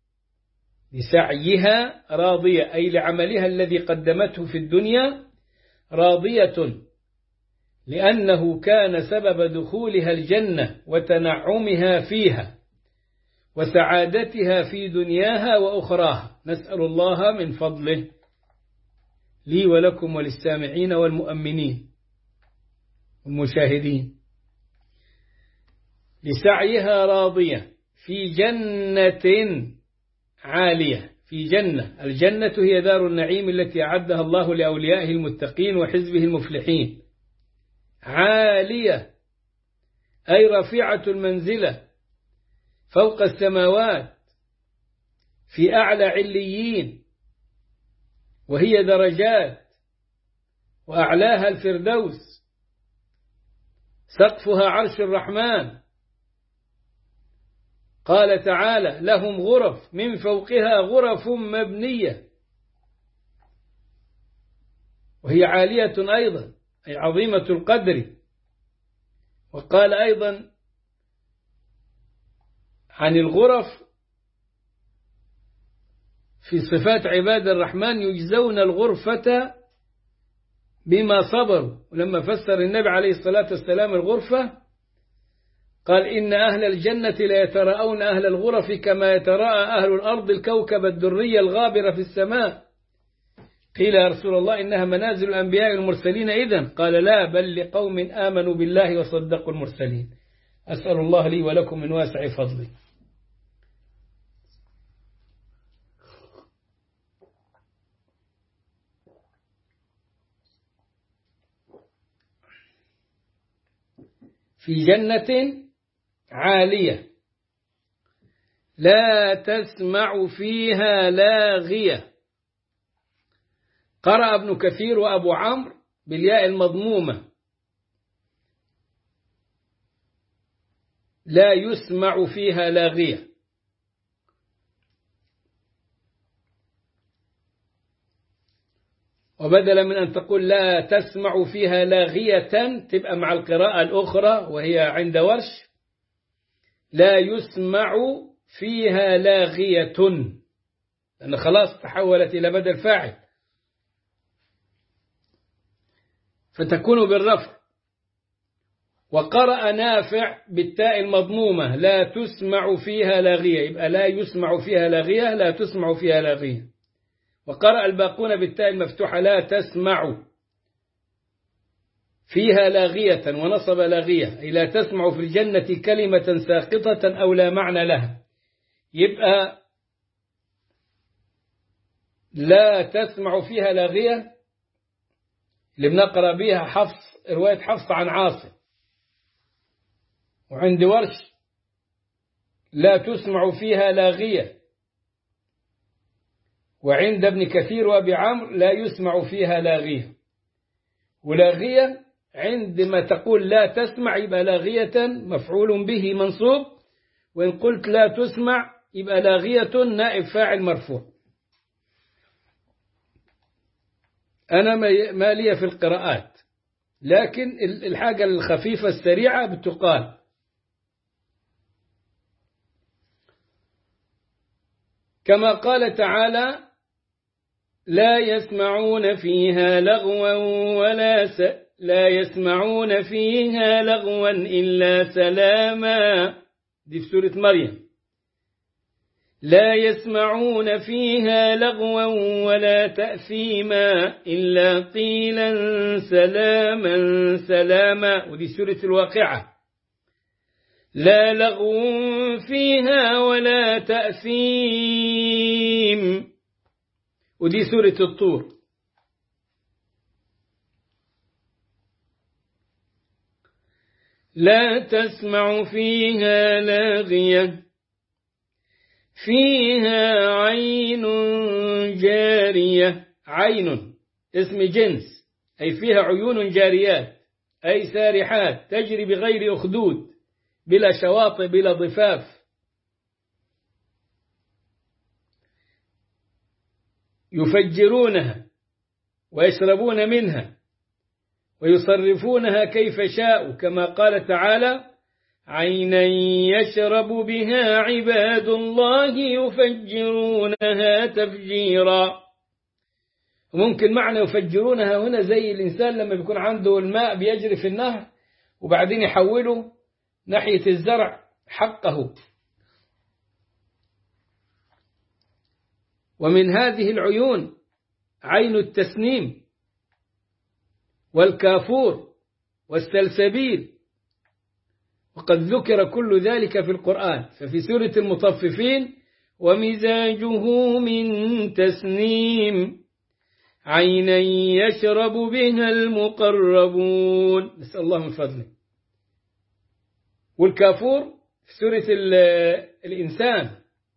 لسعيها راضية أي لعملها الذي قدمته في الدنيا راضية، لأنه كان سبب دخولها الجنة وتنعمها فيها وسعادتها في دنياها وأخراها. نسأل الله من فضله لي ولكم وللسامعين والمؤمنين والمشاهدين. لسعيها راضية في جنة عالية، في جنة، الجنة هي دار النعيم التي أعدها الله لأوليائه المتقين وحزبه المفلحين. عالية أي رفيعة المنزلة فوق السماوات في أعلى عليين، وهي درجات وأعلاها الفردوس، سقفها عرش الرحمن. قال تعالى لهم غرف من فوقها غرف مبنية، وهي عالية أيضا أي عظيمة القدر. وقال أيضا عن الغرف في صفات عباد الرحمن يجزون الغرفة بما صبروا. ولما فسر النبي عليه الصلاة والسلام الغرفة قال إن أهل الجنة لا يتراءون أهل الغرف كما يتراءى أهل الأرض الكوكب الدري الغابر في السماء. قيل يا رسول الله إنها منازل الأنبياء والمرسلين إذن؟ قال لا، بل لقوم آمنوا بالله وصدقوا المرسلين. أسأل الله لي ولكم من واسع فضله. في جنة عالية لا تسمع فيها لاغية. قرأ ابن كثير وأبو عمرو بالياء المضمومة لا يسمع فيها لاغية، وبدلا من أن تقول لا تسمع فيها لاغية تبقى مع القراءة الأخرى وهي عند ورش لا يسمع فيها لاغية، لأن خلاص تحولت إلى بدل فاعل فتكون بالرفع. وقرأ نافع بالتاء المضمومة لا تسمع فيها لاغية، يبقى لا يسمع فيها لاغية لا تسمع فيها لاغية. وقرأ الباقون بالتاء المفتوحة لا تسمع فيها لاغية ونصب لاغية أي لا تسمع في الجنة كلمة ساقطة أو لا معنى لها، يبقى لا تسمع فيها لاغية اللي بنقرأ بها حفص، رواية حفص عن عاصم. وعند ورش لا تسمع فيها لاغية، وعند ابن كثير وابي عمرو لا يسمع فيها لاغية. ولاغية عندما تقول لا تسمع يبقى لاغية مفعول به منصوب، وإن قلت لا تسمع يبقى لاغية نائب فاعل مرفوع. أنا ما لي في القراءات، لكن الحاجة الخفيفة السريعة بتقال. كما قال تعالى: لا يسمعون فيها لغوا ولا س... لا يسمعون فيها لغوا إلا سلاما، دي في سورة مريم. لا يسمعون فيها لغوا ولا تأثيما إلا قيلا سلاما سلاما، ودي سورة الواقعة. لا لغو فيها ولا تأثيم، ودي سورة الطور. لا تسمع فيها لاغية فيها عين جارية. عين اسم جنس، أي فيها عيون جاريات، أي سارحات تجري بغير أخدود، بلا شواطئ بلا ضفاف. يفجرونها ويشربون منها ويصرفونها كيف شاءوا، كما قال تعالى: عينا يشرب بها عباد الله يفجرونها تفجيرا. وممكن معنى يفجرونها هنا زي الإنسان لما بيكون عنده الماء بيجري في النهر وبعدين يحوله ناحية الزرع حقه. ومن هذه العيون عين التسنيم والكافور والسلسبيل، وقد ذكر كل ذلك في القرآن. ففي سورة المطففين: ومزاجه من تسنيم عينا يشرب بها المقربون، نسأل الله من فضله. والكافور في سورة الإنسان: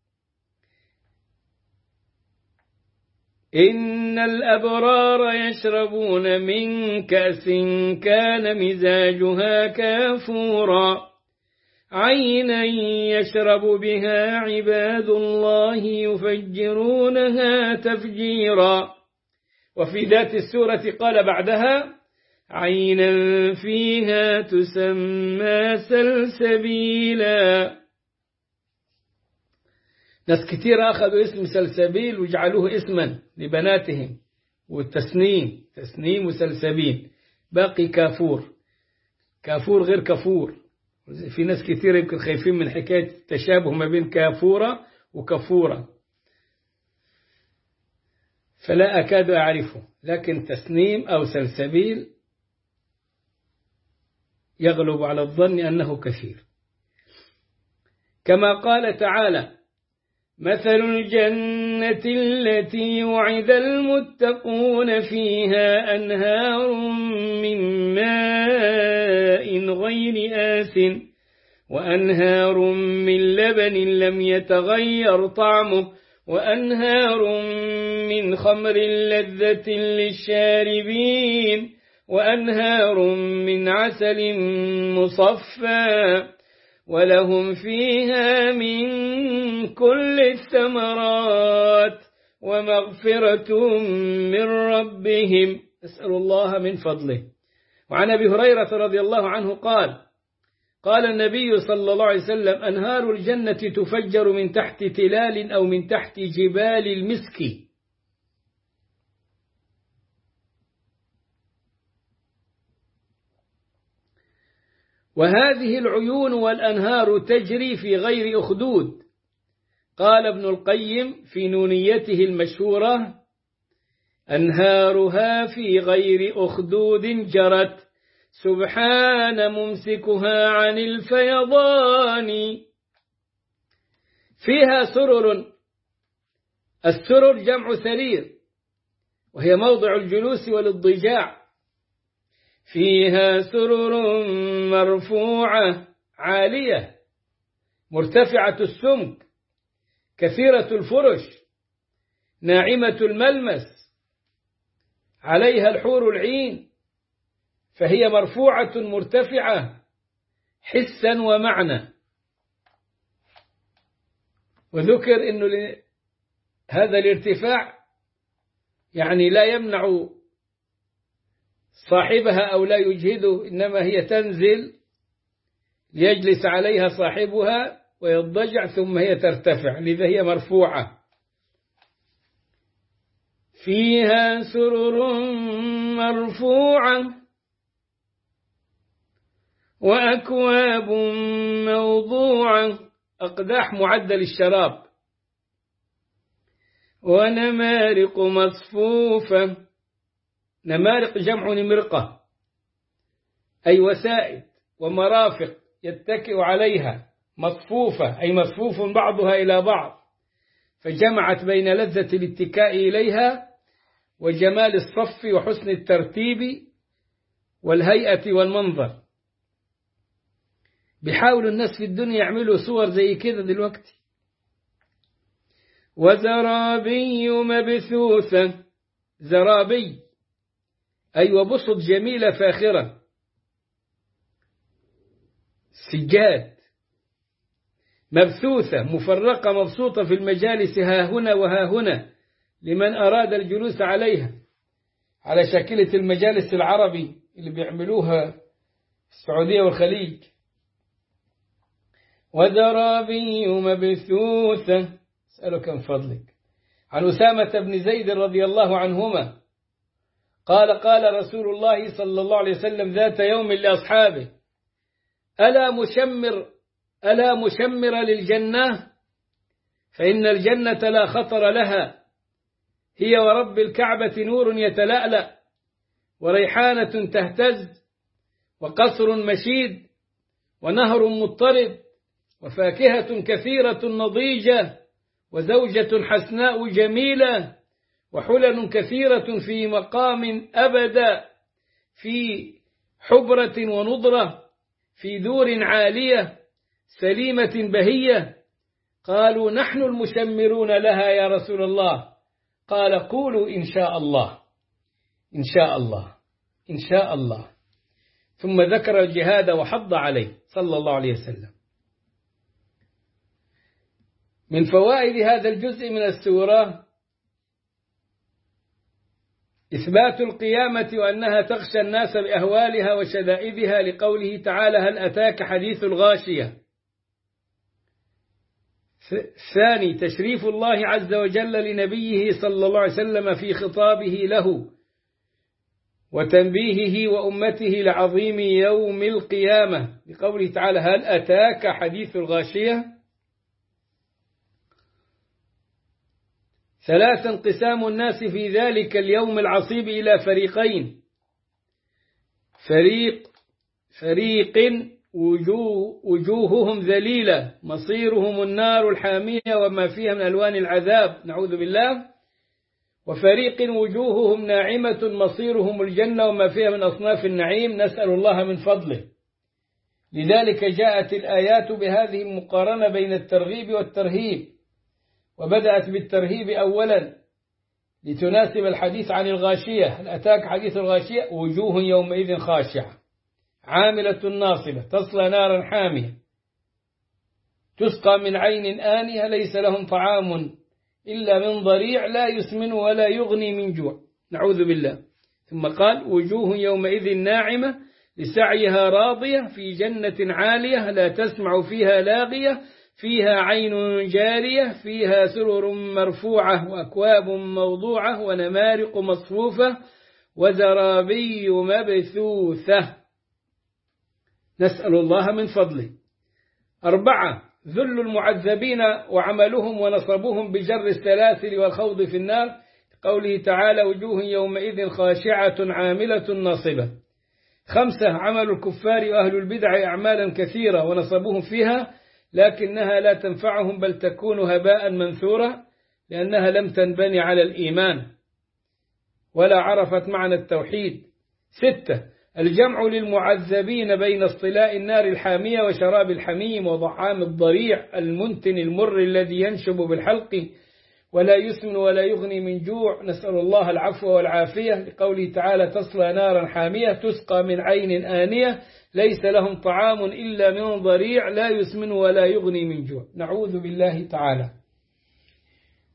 إن الأبرار يشربون من كأس كان مزاجها كافورا عينا يشرب بها عباد الله يفجرونها تفجيرا. وفي ذات السورة قال بعدها: عينا فيها تسمى سلسبيلا. ناس كتير أخذوا اسم سلسبيل وجعلوه اسما لبناتهم، والتسنيم تسنيم وسلسبيل. باقي كافور. كافور غير كفور. في ناس كتير يمكن خايفين من حكاية التشابه ما بين كافورة وكفورة، فلا أكاد أعرفه، لكن تسنيم أو سلسبيل يغلب على الظن أنه كثير. كما قال تعالى: مثل الجنة التي وعد المتقون فيها أنهار من ماء غير آس وأنهار من لبن لم يتغير طعمه وأنهار من خمر لذة للشاربين وأنهار من عسل مصفى ولهم فيها من كل الثمرات ومغفرة من ربهم، نسأل الله من فضله. وعن أبي هريرة رضي الله عنه قال: قال النبي صلى الله عليه وسلم: أنهار الجنة تفجر من تحت تلال أو من تحت جبال المسك. وهذه العيون والأنهار تجري في غير أخدود. قال ابن القيم في نونيته المشهورة: أنهارها في غير أخدود جرت سبحان ممسكها عن الفيضان. فيها سرر. السرر جمع سرير، وهي موضع الجلوس والاضطجاع. فيها سرر مرفوعة عالية مرتفعة السمك كثيرة الفرش ناعمة الملمس، عليها الحور العين، فهي مرفوعة مرتفعة حسا ومعنى. وذكر أنه هذا الارتفاع يعني لا يمنع صاحبها أو لا يجهده، إنما هي تنزل ليجلس عليها صاحبها ويضجع ثم هي ترتفع، لذا هي مرفوعة. فيها سرر مرفوعة وأكواب موضوعة، أقداح معدة للشراب، ونمارق مصفوفة. نمارق جمع نمرقة، أي وسائد ومرافق يتكئ عليها، مصفوفة أي مصفوف بعضها إلى بعض، فجمعت بين لذة الاتكاء إليها وجمال الصف وحسن الترتيب والهيئة والمنظر. بيحاول الناس في الدنيا يعملوا صور زي كده دلوقتي. وزرابي مبثوثة، زرابي أي وبسط جميلة فاخرة، سجاد مبثوثة مفرقة مبسوطة في المجالس ها هنا وها هنا لمن أراد الجلوس عليها، على شاكلة المجالس العربي اللي بيعملوها في السعودية والخليج. وزرابي مبثوثة. أسألك من فضلك عن أسامة بن زيد رضي الله عنهما قال قال رسول الله صلى الله عليه وسلم ذات يوم لأصحابه: ألا مشمر ألا مشمر للجنة، فإن الجنة لا خطر لها، هي ورب الكعبة نور يتلألأ، وريحانة تهتز، وقصر مشيد، ونهر مضطرب، وفاكهة كثيرة نضيجة، وزوجة حسناء جميلة، وحلل كثيرة في مقام أبدا، في حبرة ونضرة، في دور عالية سليمة بهية. قالوا: نحن المشمرون لها يا رسول الله. قال: قولوا إن شاء الله إن شاء الله إن شاء الله. ثم ذكر الجهاد وحض عليه صلى الله عليه وسلم. من فوائد هذا الجزء من السورة إثبات القيامة وأنها تخشى الناس بأهوالها وشدائدها، لقوله تعالى: هل أتاك حديث الغاشية. ثاني تشريف الله عز وجل لنبيه صلى الله عليه وسلم في خطابه له وتنبيهه وأمته لعظيم يوم القيامة، لقوله تعالى: هل أتاك حديث الغاشية. ثلاثا انقسام الناس في ذلك اليوم العصيب إلى فريقين: فريق فريق وجوه وجوههم ذليلة مصيرهم النار الحامية وما فيها من ألوان العذاب، نعوذ بالله. وفريق وجوههم ناعمة مصيرهم الجنة وما فيها من أصناف النعيم، نسأل الله من فضله. لذلك جاءت الآيات بهذه المقارنة بين الترغيب والترهيب، وبدأت بالترهيب أولا لتناسب الحديث عن الغاشية: هل أتاك حديث الغاشية، وجوه يومئذ خاشعة عاملة ناصبة تصلى نارا حامية تسقى من عين آنية ليس لهم طعام إلا من ضريع لا يسمن ولا يغني من جوع، نعوذ بالله. ثم قال: وجوه يومئذ ناعمة لسعيها راضية في جنة عالية لا تسمع فيها لاغية فيها عين جارية فيها سرر مرفوعة وأكواب موضوعة ونمارق مصفوفة وزرابي مبثوثة، نسأل الله من فضله. أربعة ذل المعذبين وعملهم ونصبهم بجر السلاسل والخوض في النار، قوله تعالى: وجوه يومئذ خاشعة عاملة ناصبة. خمسة عمل الكفار وأهل البدع أعمالا كثيرة ونصبوهم فيها لكنها لا تنفعهم بل تكون هباء منثورا، لأنها لم تنبني على الإيمان ولا عرفت معنى التوحيد. ستة الجمع للمعذبين بين اصطلاء النار الحامية وشراب الحميم وضعام الضريع المنتن المر الذي ينشب بالحلق ولا يسمن ولا يغني من جوع، نسأل الله العفو والعافية، لقوله تعالى: تصلى نارا حامية تسقى من عين آنية ليس لهم طعام إلا من ضريع لا يسمن ولا يغني من جوع، نعوذ بالله تعالى.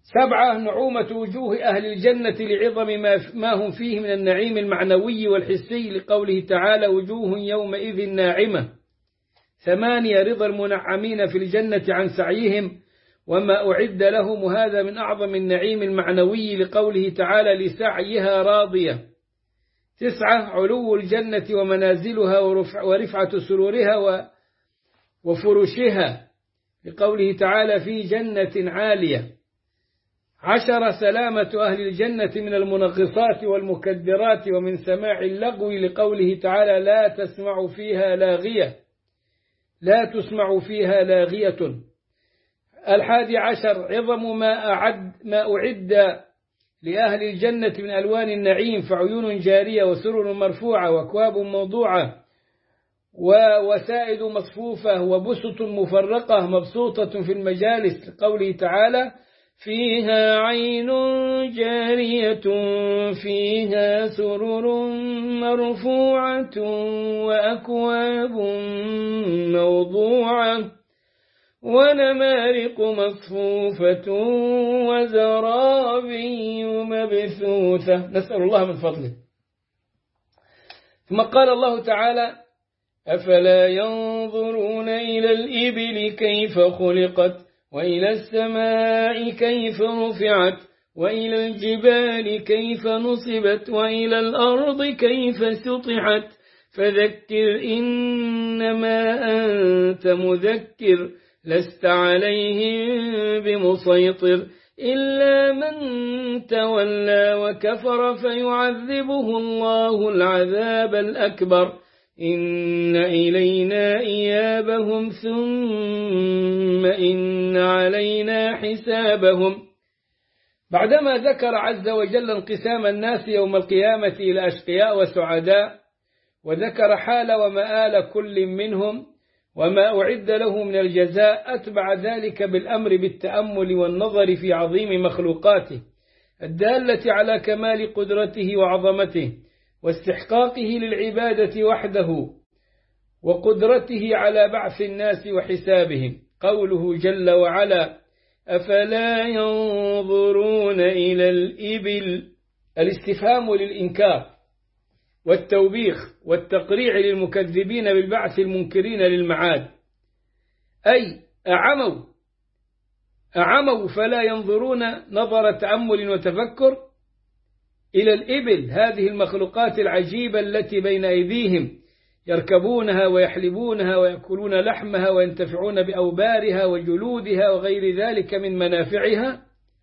سبعة نعومة وجوه أهل الجنة لعظم ما هم فيه من النعيم المعنوي والحسي لقوله تعالى وجوه يومئذ ناعمة. ثمانية رضا المنعمين في الجنة عن سعيهم وما أعد لهم، وهذا من أعظم النعيم المعنوي لقوله تعالى لسعيها راضية. تسعة علو الجنة ومنازلها ورفعة سرورها وفرشها لقوله تعالى في جنة عالية. عشر سلامة أهل الجنة من المنغصات والمكدرات ومن سماع اللغو لقوله تعالى لا تسمع فيها لاغية لا تسمع فيها لاغية. الحادي عشر عظم ما أعد ما أعد لأهل الجنة من ألوان النعيم، فعيون جارية وسرر مرفوعة وأكواب موضوعة ووسائد مصفوفة وبسط مفرقة مبسوطة في المجالس لقوله تعالى فيها عين جارية فيها سرر مرفوعة وأكواب موضوعة ونمارق مصفوفة وزرابي مبثوثة. نسأل الله من فضله. ثم قال الله تعالى أفلا ينظرون إلى الإبل كيف خلقت وإلى السماء كيف رفعت وإلى الجبال كيف نصبت وإلى الأرض كيف سطحت فذكر إنما أنت مذكر لست عليهم بمسيطر إلا من تولى وكفر فيعذبه الله العذاب الأكبر إن إلينا إيابهم ثم إن علينا حسابهم. بعدما ذكر عز وجل انقسام الناس يوم القيامة إلى أشقياء وسعداء، وذكر حال ومآل كل منهم وما أعد له من الجزاء، أتبع ذلك بالأمر بالتأمل والنظر في عظيم مخلوقاته الدالة على كمال قدرته وعظمته واستحقاقه للعبادة وحده وقدرته على بعث الناس وحسابهم. قوله جل وعلا أفلا ينظرون إلى الإبل، الاستفهام للإنكار والتوبيخ والتقريع للمكذبين بالبعث المنكرين للمعاد، أي أعموا أعموا فلا ينظرون نظر تأمل وتفكر إلى الإبل، هذه المخلوقات العجيبة التي بين أيديهم يركبونها ويحلبونها ويأكلون لحمها وينتفعون بأوبارها وجلودها وغير ذلك من منافعها.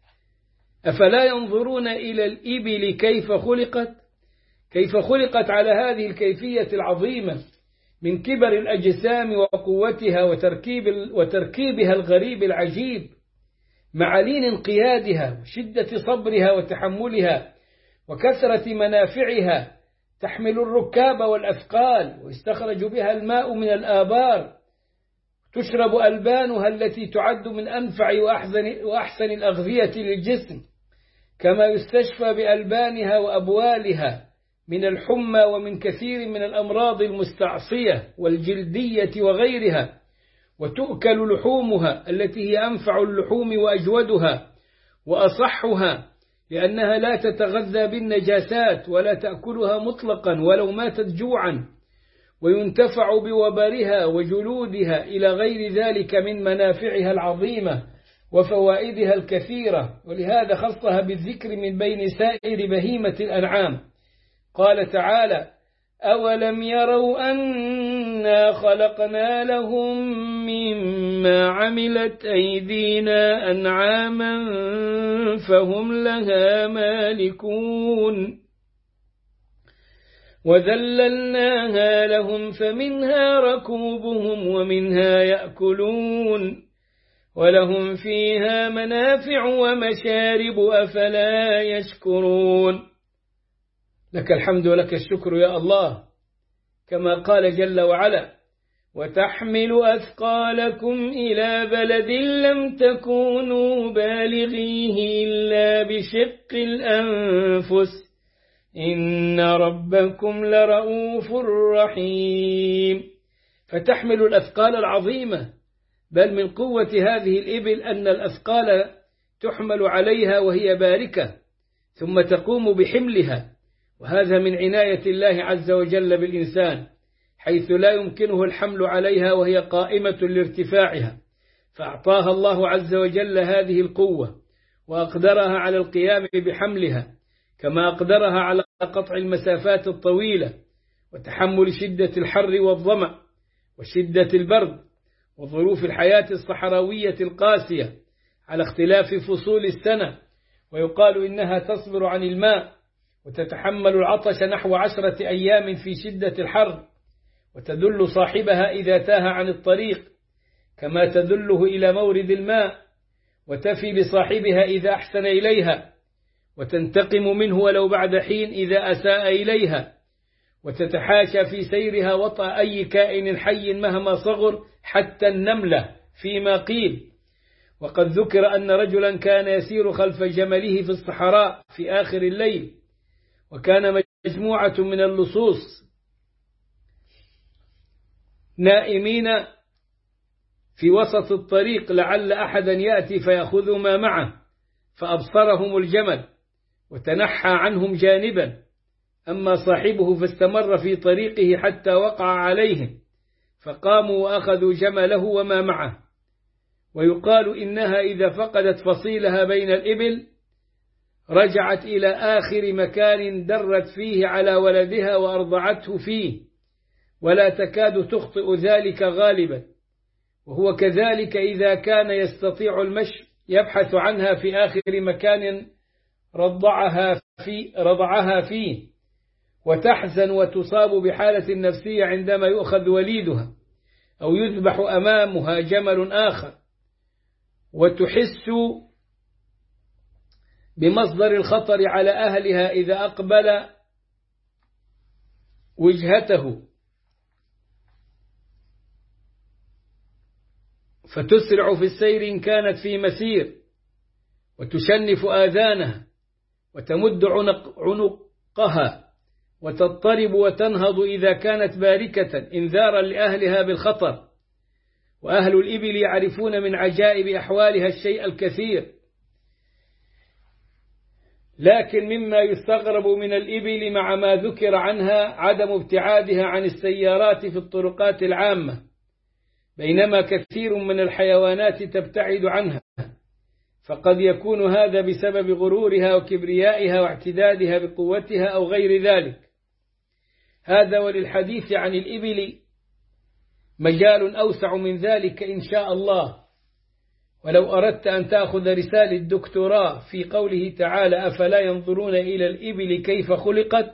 أفلا ينظرون إلى الإبل كيف خلقت كيف خلقت على هذه الكيفية العظيمة من كبر الأجسام وقوتها وتركيب وتركيبها الغريب العجيب مع لين انقيادها وشدة صبرها وتحملها وكثرة منافعها، تحمل الركاب والأثقال ويستخرج بها الماء من الآبار، تشرب ألبانها التي تعد من أنفع وأحسن, وأحسن الأغذية للجسم، كما يستشفى بألبانها وأبوالها من الحمى ومن كثير من الأمراض المستعصية والجلدية وغيرها، وتؤكل لحومها التي هي أنفع اللحوم وأجودها وأصحها، لأنها لا تتغذى بالنجاسات ولا تأكلها مطلقا ولو ماتت جوعا، وينتفع بوبرها وجلودها إلى غير ذلك من منافعها العظيمة وفوائدها الكثيرة، ولهذا خصها بالذكر من بين سائر بهيمة الأنعام. قال تعالى أولم يروا أنا خلقنا لهم مما عملت أيدينا أنعاما فهم لها مالكون وذللناها لهم فمنها ركوبهم ومنها يأكلون ولهم فيها منافع ومشارب أفلا يشكرون. لك الحمد ولك الشكر يا الله، كما قال جل وعلا وتحمل أثقالكم إلى بلد لم تكونوا بالغيه إلا بشق الأنفس إن ربكم لرؤوف رحيم. فتحمل الأثقال العظيمة، بل من قوة هذه الإبل أن الأثقال تحمل عليها وهي باركة ثم تقوم بحملها، وهذا من عناية الله عز وجل بالإنسان، حيث لا يمكنه الحمل عليها وهي قائمة لارتفاعها، فأعطاها الله عز وجل هذه القوة وأقدرها على القيام بحملها، كما أقدرها على قطع المسافات الطويلة وتحمل شدة الحر والظمأ وشدة البرد وظروف الحياة الصحراوية القاسية على اختلاف فصول السنة. ويقال إنها تصبر عن الماء وتتحمل العطش نحو عشرة أيام في شدة الحر، وتدل صاحبها إذا تاه عن الطريق كما تدله إلى مورد الماء، وتفي بصاحبها إذا أحسن إليها، وتنتقم منه ولو بعد حين إذا أساء إليها، وتتحاشى في سيرها وطأ أي كائن حي مهما صغر حتى النملة فيما قيل. وقد ذكر أن رجلا كان يسير خلف جمله في الصحراء في آخر الليل، وكان مجموعة من اللصوص نائمين في وسط الطريق لعل أحدا يأتي فيأخذ ما معه، فأبصرهم الجمل وتنحى عنهم جانبا، أما صاحبه فاستمر في طريقه حتى وقع عليهم، فقاموا وأخذوا جمله وما معه. ويقال إنها إذا فقدت فصيلها بين الإبل رجعت إلى آخر مكان درت فيه على ولدها وأرضعته فيه، ولا تكاد تخطئ ذلك غالبا. وهو كذلك إذا كان يستطيع المشي يبحث عنها في آخر مكان رضعها, في رضعها فيه، وتحزن وتصاب بحالة نفسية عندما يؤخذ وليدها أو يذبح أمامها جمل آخر، وتحس بمصدر الخطر على أهلها إذا أقبل وجهته، فتسرع في السير إن كانت في مسير، وتشنف آذانها وتمد عنق عنقها وتضطرب وتنهض إذا كانت باركة إنذارا لأهلها بالخطر. وأهل الإبل يعرفون من عجائب أحوالها الشيء الكثير، لكن مما يستغرب من الإبل مع ما ذكر عنها عدم ابتعادها عن السيارات في الطرقات العامة، بينما كثير من الحيوانات تبتعد عنها، فقد يكون هذا بسبب غرورها وكبريائها واعتدادها بقوتها أو غير ذلك. هذا وللحديث عن الإبل مجال أوسع من ذلك إن شاء الله. ولو أردت أن تأخذ رسالة الدكتوراه في قوله تعالى أفلا ينظرون إلى الإبل كيف خلقت،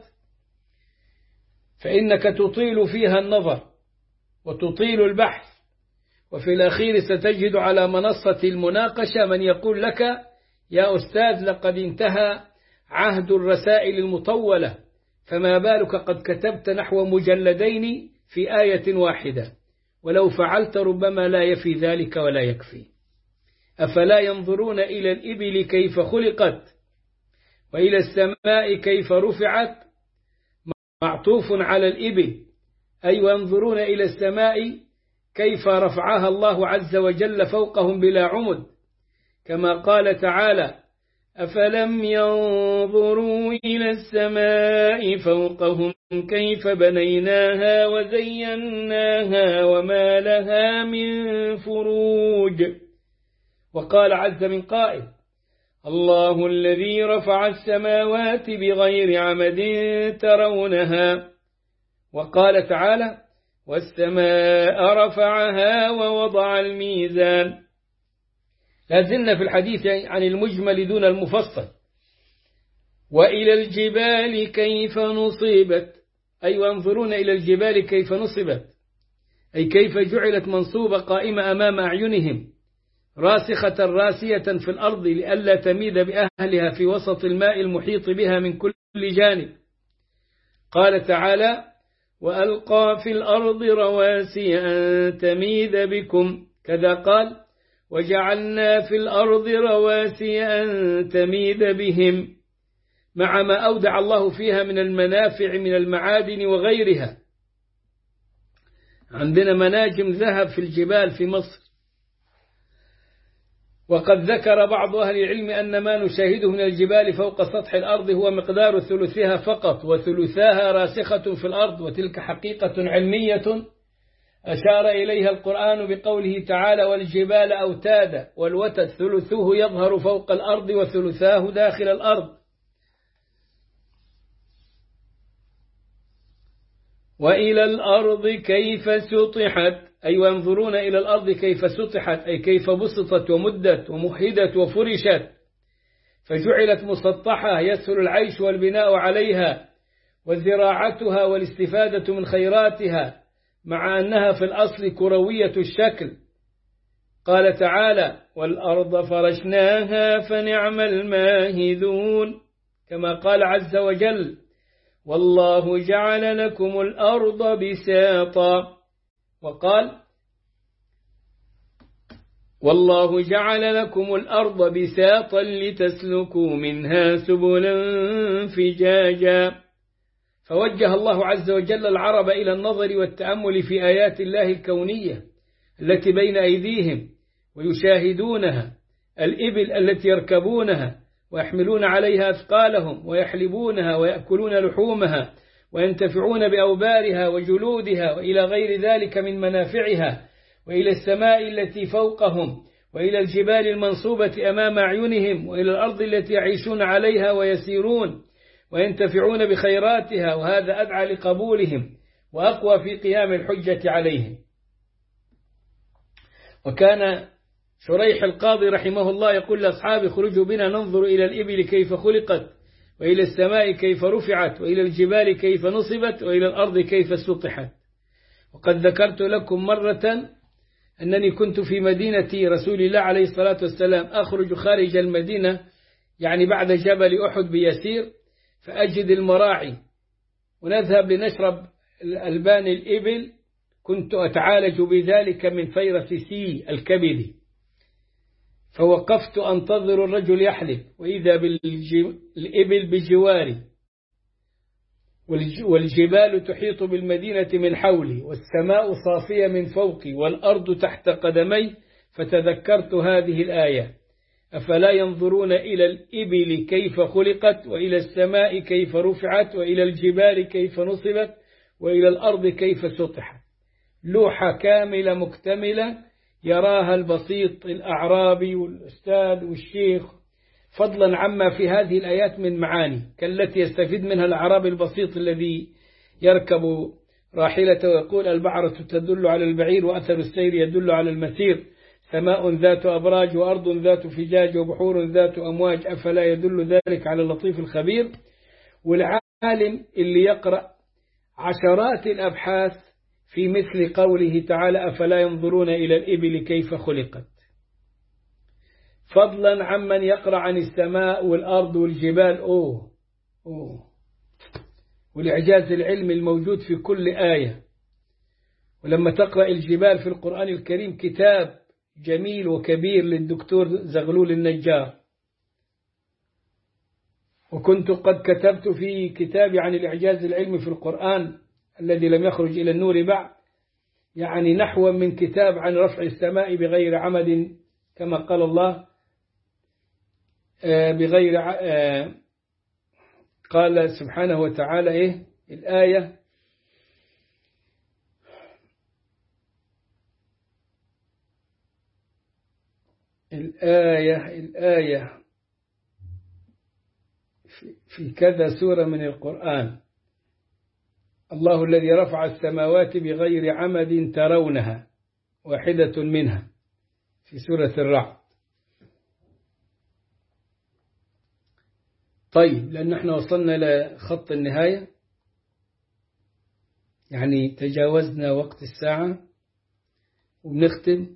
فإنك تطيل فيها النظر وتطيل البحث، وفي الأخير ستجد على منصة المناقشة من يقول لك يا أستاذ لقد انتهى عهد الرسائل المطولة، فما بالك قد كتبت نحو مجلدين في آية واحدة، ولو فعلت ربما لا يفي ذلك ولا يكفي. أفلا ينظرون إلى الإبل كيف خلقت وإلى السماء كيف رفعت، معطوف على الإبل، أي وينظرون إلى السماء كيف رفعها الله عز وجل فوقهم بلا عمد، كما قال تعالى أفلم ينظروا إلى السماء فوقهم كيف بنيناها وزيناها وما لها من فروج. وقال عز من قائل الله الذي رفع السماوات بغير عمد ترونها. وقال تعالى والسماء رفعها ووضع الميزان. لازلنا في الحديث عن المجمل دون المفصل. وإلى الجبال كيف نصبت، أي وانظرون إلى الجبال كيف نصبت، أي كيف جعلت منصوبة قائمة أمام أعينهم راسخة راسية في الأرض لئلا تميد بأهلها في وسط الماء المحيط بها من كل جانب. قال تعالى وألقى في الأرض رواسي أن تميد بكم، كذا قال وجعلنا في الأرض رواسي أن تميد بهم، مع ما أودع الله فيها من المنافع من المعادن وغيرها. عندنا مناجم ذهب في الجبال في مصر، وقد ذكر بعض أهل العلم أن ما نشاهده من الجبال فوق سطح الأرض هو مقدار ثلثها فقط، وثلثاها راسخة في الأرض، وتلك حقيقة علمية أشار إليها القرآن بقوله تعالى: والجبال أوتادا، والوتد ثلثه يظهر فوق الأرض وثلثاه داخل الأرض. وإلى الأرض كيف سطحت، أي وينظرون إلى الأرض كيف سطحت، أي كيف بسطت ومدت ومهدت وفرشت، فجعلت مسطحة يسهل العيش والبناء عليها وزراعتها والاستفادة من خيراتها، مع أنها في الأصل كروية الشكل. قال تعالى: والأرض فرشناها فنعم الماهدون، كما قال عز وجل: والله جعل لكم الأرض بساطا، وقال: والله جعل لكم الأرض بساطا لتسلكوا منها سبلا فجاجا. فوجه الله عز وجل العرب إلى النظر والتأمل في آيات الله الكونية التي بين أيديهم ويشاهدونها، الإبل التي يركبونها ويحملون عليها أثقالهم ويحلبونها ويأكلون لحومها وينتفعون بأوبارها وجلودها وإلى غير ذلك من منافعها، وإلى السماء التي فوقهم، وإلى الجبال المنصوبة أمام أعينهم، وإلى الأرض التي يعيشون عليها ويسيرون وينتفعون بخيراتها، وهذا أدعى لقبولهم وأقوى في قيام الحجة عليهم. وكان شريح القاضي رحمه الله يقول لأصحابه: خرجوا بنا ننظر إلى الإبل كيف خلقت، وإلى السماء كيف رفعت، وإلى الجبال كيف نصبت، وإلى الأرض كيف سطحت. وقد ذكرت لكم مرة أنني كنت في مدينة رسول الله عليه الصلاة والسلام، أخرج خارج المدينة يعني بعد جبل أحد بيسير، فأجد المراعي ونذهب لنشرب ألبان الإبل، كنت أتعالج بذلك من فيروس سي الكبدي، فوقفت أنتظر الرجل يحلب، وإذا بالإبل بجواري، والجبال تحيط بالمدينة من حولي، والسماء صافية من فوقي، والأرض تحت قدمي، فتذكرت هذه الآية: أفلا ينظرون إلى الإبل كيف خلقت، وإلى السماء كيف رفعت، وإلى الجبال كيف نصبت، وإلى الأرض كيف سطحت. لوحة كاملة مكتملة يراها البسيط الأعرابي والأستاذ والشيخ، فضلا عما في هذه الآيات من معاني كالتي يستفيد منها الأعرابي البسيط الذي يركب راحلته ويقول: البعرة تدل على البعير، وأثر السير يدل على المسير، سماء ذات أبراج، وأرض ذات فجاج، وبحور ذات أمواج، أفلا يدل ذلك على اللطيف الخبير. والعالم اللي يقرأ عشرات الأبحاث في مثل قوله تعالى: أفلا ينظرون إلى الإبل كيف خلقت، فضلا عمن يقرأ عن السماء والأرض والجبال. أوه أوه والإعجاز العلمي الموجود في كل آية. ولما تقرأ الجبال في القرآن الكريم، كتاب جميل وكبير للدكتور زغلول النجار، وكنت قد كتبت في كتابي عن الإعجاز العلمي في القرآن الذي لم يخرج إلى النور بعد، يعني نحو من كتاب عن رفع السماء بغير عمد، كما قال الله بغير قال سبحانه وتعالى إيه الآية: الآية الآية في كذا سورة من القرآن: الله الذي رفع السماوات بغير عمد ترونها، واحدة منها في سورة الرعد. طيب، لأن احنا وصلنا لخط النهاية، يعني تجاوزنا وقت الساعة، وبنختم.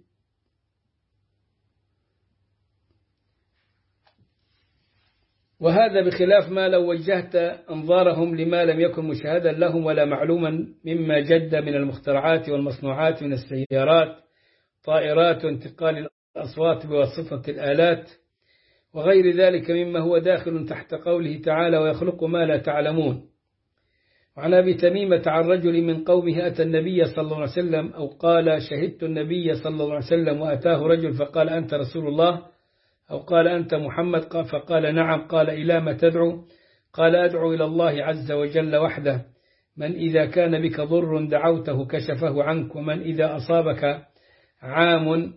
وهذا بخلاف ما لو وجهت أنظارهم لما لم يكن مشاهدا لهم ولا معلوما مما جد من المخترعات والمصنوعات من السيارات، طائرات، وانتقال الأصوات بواسطة الآلات، وغير ذلك مما هو داخل تحت قوله تعالى: ويخلق ما لا تعلمون. وعن أبي تميمة عن رجل من قومه أتى النبي صلى الله عليه وسلم، أو قال: شهدت النبي صلى الله عليه وسلم، وأتاه رجل فقال: أنت رسول الله؟ أو قال أنت محمد؟ فقال نعم. قال إلى ما تدعو؟ قال أدعو إلى الله عز وجل وحده. من إذا كان بك ضر دعوته كشفه عنك، ومن إذا أصابك عام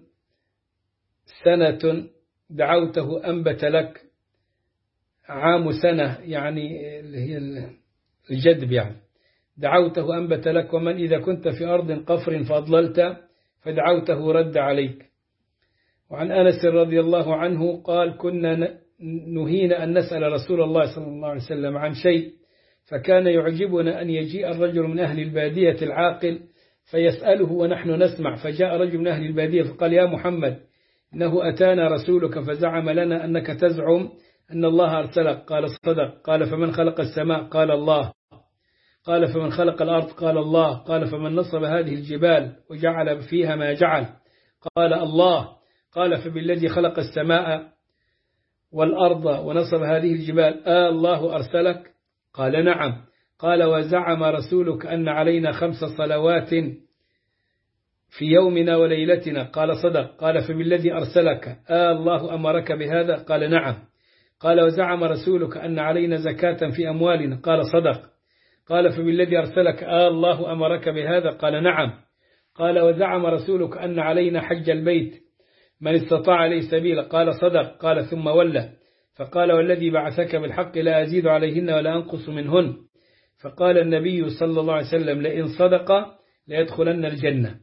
سنة دعوته أنبت لك. عام سنة يعني الجدب يعني، دعوته أنبت لك. ومن إذا كنت في أرض قفر فأضللت فدعوته رد عليك. وعن أنس رضي الله عنه قال كنا نهينا أن نسأل رسول الله صلى الله عليه وسلم عن شيء، فكان يعجبنا أن يجيء الرجل من أهل البادية العاقل فيسأله ونحن نسمع. فجاء رجل من أهل البادية فقال يا محمد إنه أتانا رسولك فزعم لنا أنك تزعم أن الله أرسلك. قال صدق. قال فمن خلق السماء؟ قال الله. قال فمن خلق الأرض؟ قال الله. قال فمن نصب هذه الجبال وجعل فيها ما جعل؟ قال الله. قال فبالذي خلق السماء والأرض ونصب هذه الجبال آه الله أرسلك؟ قال نعم. قال وزعم رسولك أن علينا خمس صلوات في يومنا وليلتنا؟ قال صدق. قال فبالذي أرسلك آه الله أمرك بهذا؟ قال نعم. قال وزعم رسولك أن علينا زكاة في أموالنا؟ قال صدق. قال فبالذي أرسلك آه الله أمرك بهذا؟ قال نعم. قال وزعم رسولك أن علينا حج البيت من استطاع عليه سبيلا؟ قال صدق. قال ثم ولى فقال والذي بعثك بالحق لا أزيد عليهن ولا أنقص منهن. فقال النبي صلى الله عليه وسلم لئن صدق ليدخلن الجنة.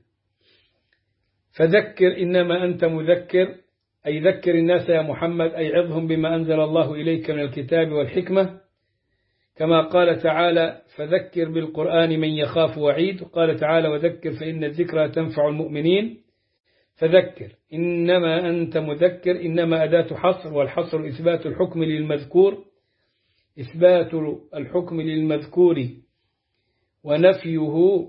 فذكر إنما أنت مذكر، أي ذكر الناس يا محمد، أي عظهم بما أنزل الله إليك من الكتاب والحكمة، كما قال تعالى فذكر بالقرآن من يخاف وعيد. وقال تعالى وذكر فإن الذكرى تنفع المؤمنين. فذكر إنما أنت مذكر، إنما أداة حصر، والحصر إثبات الحكم للمذكور، إثبات الحكم للمذكور ونفيه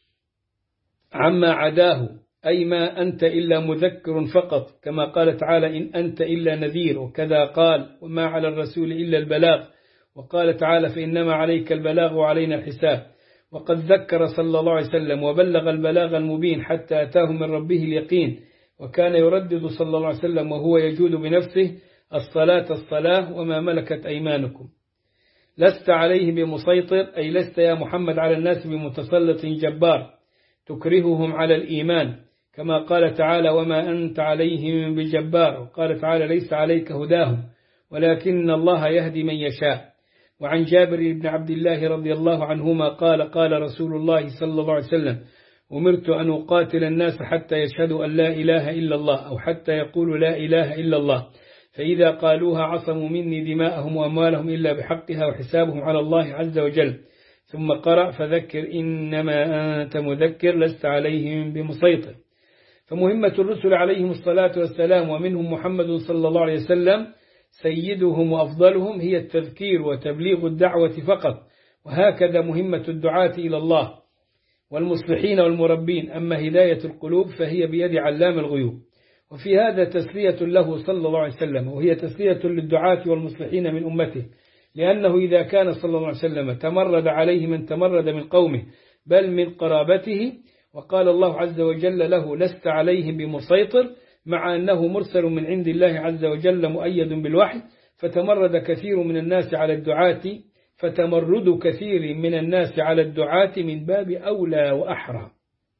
عما عداه، أي ما أنت إلا مذكر فقط، كما قال تعالى إن أنت إلا نذير. وكذا قال وما على الرسول إلا البلاغ. وقال تعالى فإنما عليك البلاغ وعلينا الحساب. وقد ذكر صلى الله عليه وسلم وبلغ البلاغ المبين حتى أتاه من ربه اليقين. وكان يردد صلى الله عليه وسلم وهو يجود بنفسه الصلاة الصلاة وما ملكت أيمانكم. لست عليه بمسيطر، أي لست يا محمد على الناس بمتسلط جبار تكرههم على الإيمان، كما قال تعالى وما أنت عليهم بجبار. وقال تعالى ليس عليك هداهم ولكن الله يهدي من يشاء. وعن جابر بن عبد الله رضي الله عنهما قال قال رسول الله صلى الله عليه وسلم أمرت أن أقاتل الناس حتى يشهدوا أن لا إله إلا الله أو حتى يقولوا لا إله إلا الله، فإذا قالوها عصموا مني دماءهم وأموالهم إلا بحقها وحسابهم على الله عز وجل. ثم قرأ فذكر إنما أنت مذكر لست عليهم بمسيطر. فمهمة الرسل عليهم الصلاة والسلام ومنهم محمد صلى الله عليه وسلم سيدهم وأفضلهم هي التذكير وتبليغ الدعوة فقط، وهكذا مهمة الدعاة إلى الله والمصلحين والمربين. أما هداية القلوب فهي بيد علام الغيوب. وفي هذا تسلية له صلى الله عليه وسلم، وهي تسلية للدعاة والمصلحين من أمته، لأنه إذا كان صلى الله عليه وسلم تمرد عليه من تمرد من قومه بل من قرابته، وقال الله عز وجل له لست عليهم بمسيطر، مع أنه مرسل من عند الله عز وجل مؤيد بالوحي، فتمرد كثير من الناس على الدعاة فتمرد كثير من الناس على الدعاة من باب أولى وأحرى.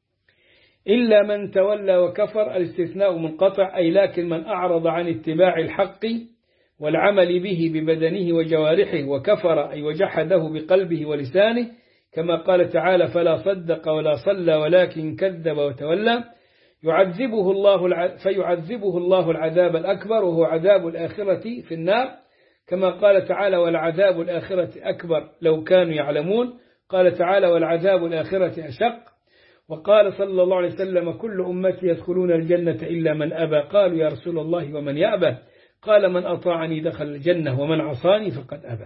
إلا من تولى وكفر، الاستثناء منقطع، أي لكن من أعرض عن اتباع الحق والعمل به ببدنه وجوارحه وكفر أي وجحده بقلبه ولسانه، كما قال تعالى فلا صدق ولا صلى ولكن كذب وتولى، يعذبه الله الع... فيعذبه الله العذاب الأكبر وهو عذاب الآخرة في النار، كما قال تعالى والعذاب الآخرة أكبر لو كانوا يعلمون. قال تعالى والعذاب الآخرة أشق. وقال صلى الله عليه وسلم كل أمتي يدخلون الجنة إلا من أبى. قالوا يا رسول الله ومن يأبى؟ قال من أطاعني دخل الجنة ومن عصاني فقد أبى،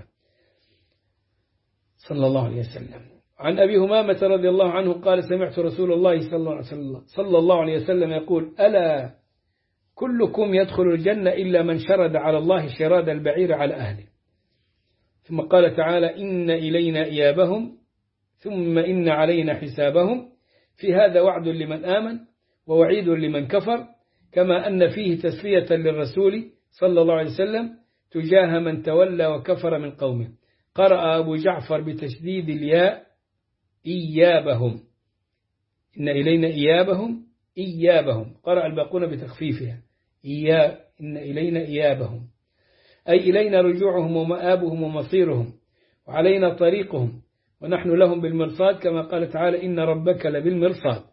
صلى الله عليه وسلم. عن أبي همامة رضي الله عنه قال سمعت رسول الله صلى الله عليه وسلم, صلى الله عليه وسلم يقول ألا كلكم يدخل الجنة إلا من شرد على الله شراد البعير على أهله. ثم قال تعالى إن إلينا إيابهم ثم إن علينا حسابهم. في هذا وعد لمن آمن ووعيد لمن كفر، كما أن فيه تسلية للرسول صلى الله عليه وسلم تجاه من تولى وكفر من قومه. قرأ أبو جعفر بتشديد الياء إيابهم، إن إلينا إيابهم إيابهم. قرأ الباقون بتخفيفها إيا إن إلينا إيابهم، أي إلينا رجوعهم ومآبهم ومصيرهم، وعلينا طريقهم، ونحن لهم بالمرصاد، كما قال تعالى إن ربك لبالمرصاد.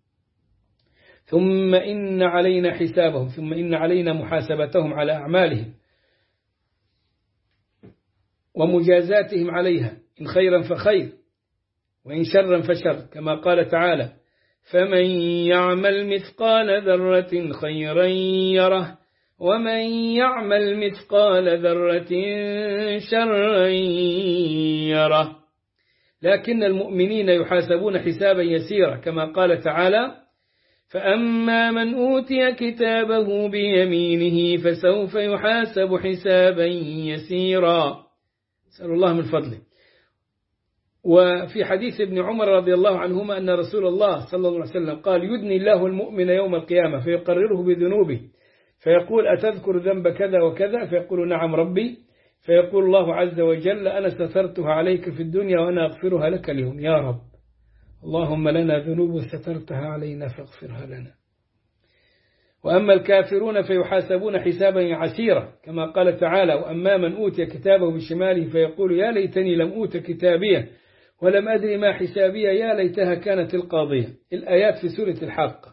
ثم إن علينا حسابهم، ثم إن علينا محاسبتهم على أعمالهم ومجازاتهم عليها، إن خيرا فخير وإن شرا فشر، كما قال تعالى فمن يعمل مثقال ذرة خيرا يره ومن يعمل مثقال ذرة شرا يره. لكن المؤمنين يحاسبون حسابا يسيرا، كما قال تعالى فأما من أوتي كتابه بيمينه فسوف يحاسب حسابا يسيرا، نسأل الله من فضله. وفي حديث ابن عمر رضي الله عنهما أن رسول الله صلى الله عليه وسلم قال يدني الله المؤمن يوم القيامة فيقرره بذنوبه فيقول أتذكر ذنب كذا وكذا، فيقول نعم ربي، فيقول الله عز وجل أنا سترتها عليك في الدنيا وأنا أغفرها لك اليوم يا رب، اللهم لنا ذنوب سترتها علينا فاغفرها لنا. وأما الكافرون فيحاسبون حسابا عسيرا، كما قال تعالى وأما من أوتي كتابه بشماله فيقول يا ليتني لم أوت كتابيه ولم أدري ما حسابيه يا ليتها كانت القاضية. الآيات في سورة الحاقة.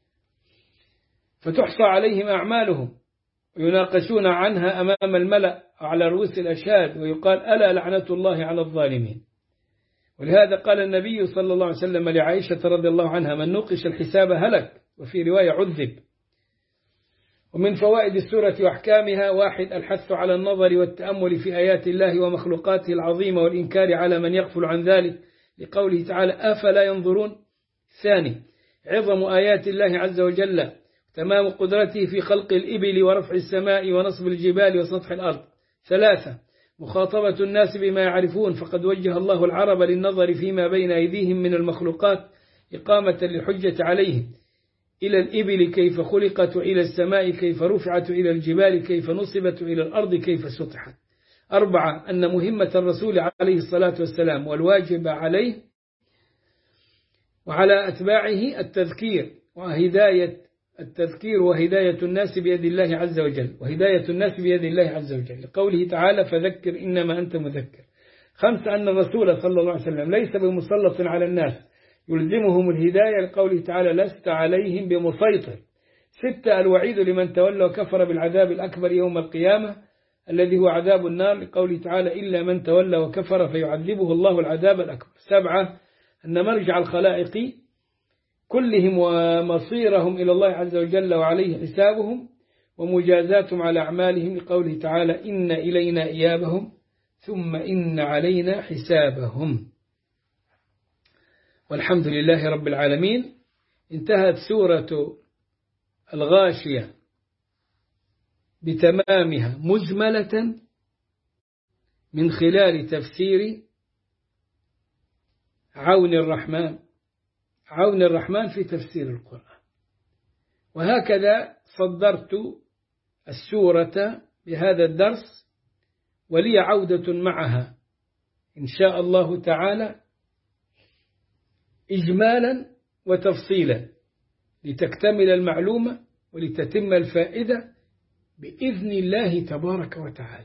فتحصى عليهم أعمالهم ويناقشون عنها أمام الملأ على رؤوس الأشهاد، ويقال ألا لعنة الله على الظالمين. ولهذا قال النبي صلى الله عليه وسلم لعائشة رضي الله عنها من نوقش الحساب هلك، وفي رواية عذب. ومن فوائد السورة وأحكامها: واحد الحث على النظر والتأمل في آيات الله ومخلوقاته العظيمة والإنكار على من يغفل عن ذلك، لقوله تعالى أفلا ينظرون. ثاني عظم آيات الله عز وجل، تمام قدرته في خلق الإبل ورفع السماء ونصب الجبال وسطح الأرض. ثلاثة مخاطبة الناس بما يعرفون، فقد وجه الله العرب للنظر فيما بين أيديهم من المخلوقات إقامة للحجة عليهم، إلى الإبل كيف خلقت، وإلى السماء كيف رفعت، وإلى الجبال كيف نصبت، وإلى الأرض كيف سطحت. أربعة أن مهمة الرسول عليه الصلاة والسلام والواجب عليه وعلى أتباعه التذكير وهداية التذكير وهداية الناس بيد الله عز وجل، وهداية الناس بيد الله عز وجل، لقوله تعالى فذكر إنما أنت مذكر. خمسة أن الرسول صلى الله عليه وسلم ليس بمسلط على الناس يلزمهم الهداية، لقوله تعالى لست عليهم بمسيطر. ستة الوعيد لمن تولى وكفر بالعذاب الأكبر يوم القيامة الذي هو عذاب النار، لقوله تعالى إلا من تولى وكفر فيعذبه الله العذاب الأكبر. سبعة أن مرجع الخلائق كلهم ومصيرهم إلى الله عز وجل وعليه حسابهم ومجازاتهم على أعمالهم، لقوله تعالى إن إلينا إيابهم ثم إن علينا حسابهم. والحمد لله رب العالمين. انتهت سورة الغاشية بتمامها مجملة من خلال تفسير عون الرحمن عون الرحمن في تفسير القرآن. وهكذا صدرت السورة بهذا الدرس، ولي عودة معها إن شاء الله تعالى إجمالا وتفصيلا لتكتمل المعلومة ولتتم الفائدة بإذن الله تبارك وتعالى.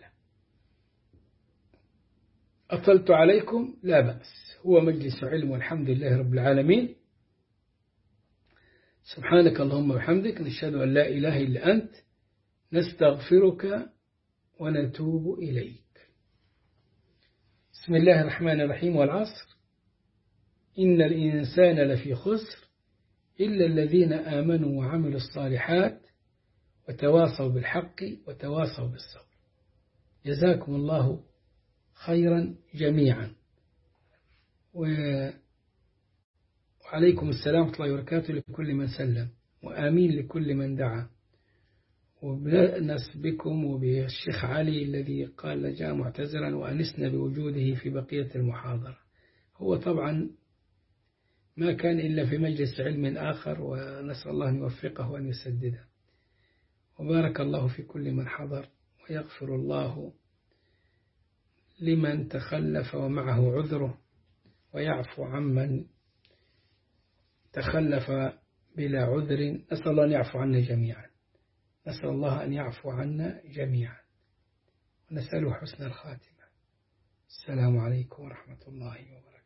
أطلت عليكم لا بأس، هو مجلس علم والحمد لله رب العالمين. سبحانك اللهم وبحمدك، نشهد أن لا إله إلا أنت، نستغفرك ونتوب إليك. بسم الله الرحمن الرحيم. والعصر إن الإنسان لفي خسر إلا الذين آمنوا وعملوا الصالحات وتواصوا بالحق وتواصوا بالصبر. جزاكم الله خيرا جميعا، وعليكم السلام ورحمة الله وبركاته لكل من سلم، وآمين لكل من دعا، وبنس بكم وبالشيخ علي الذي قال جاء معتذرا وأنسنا بوجوده في بقية المحاضرة. هو طبعا ما كان إلا في مجلس علم آخر، ونسأل الله أن يوفقه وأن يسدده. وبارك الله في كل من حضر، ويغفر الله لمن تخلف ومعه عذره، ويعفو عمن تخلف بلا عذر. نسأل الله أن يعفو عنا جميعا، نسأل الله أن يعفو عنا جميعا، ونسأله حسن الخاتمة. السلام عليكم ورحمة الله وبركاته.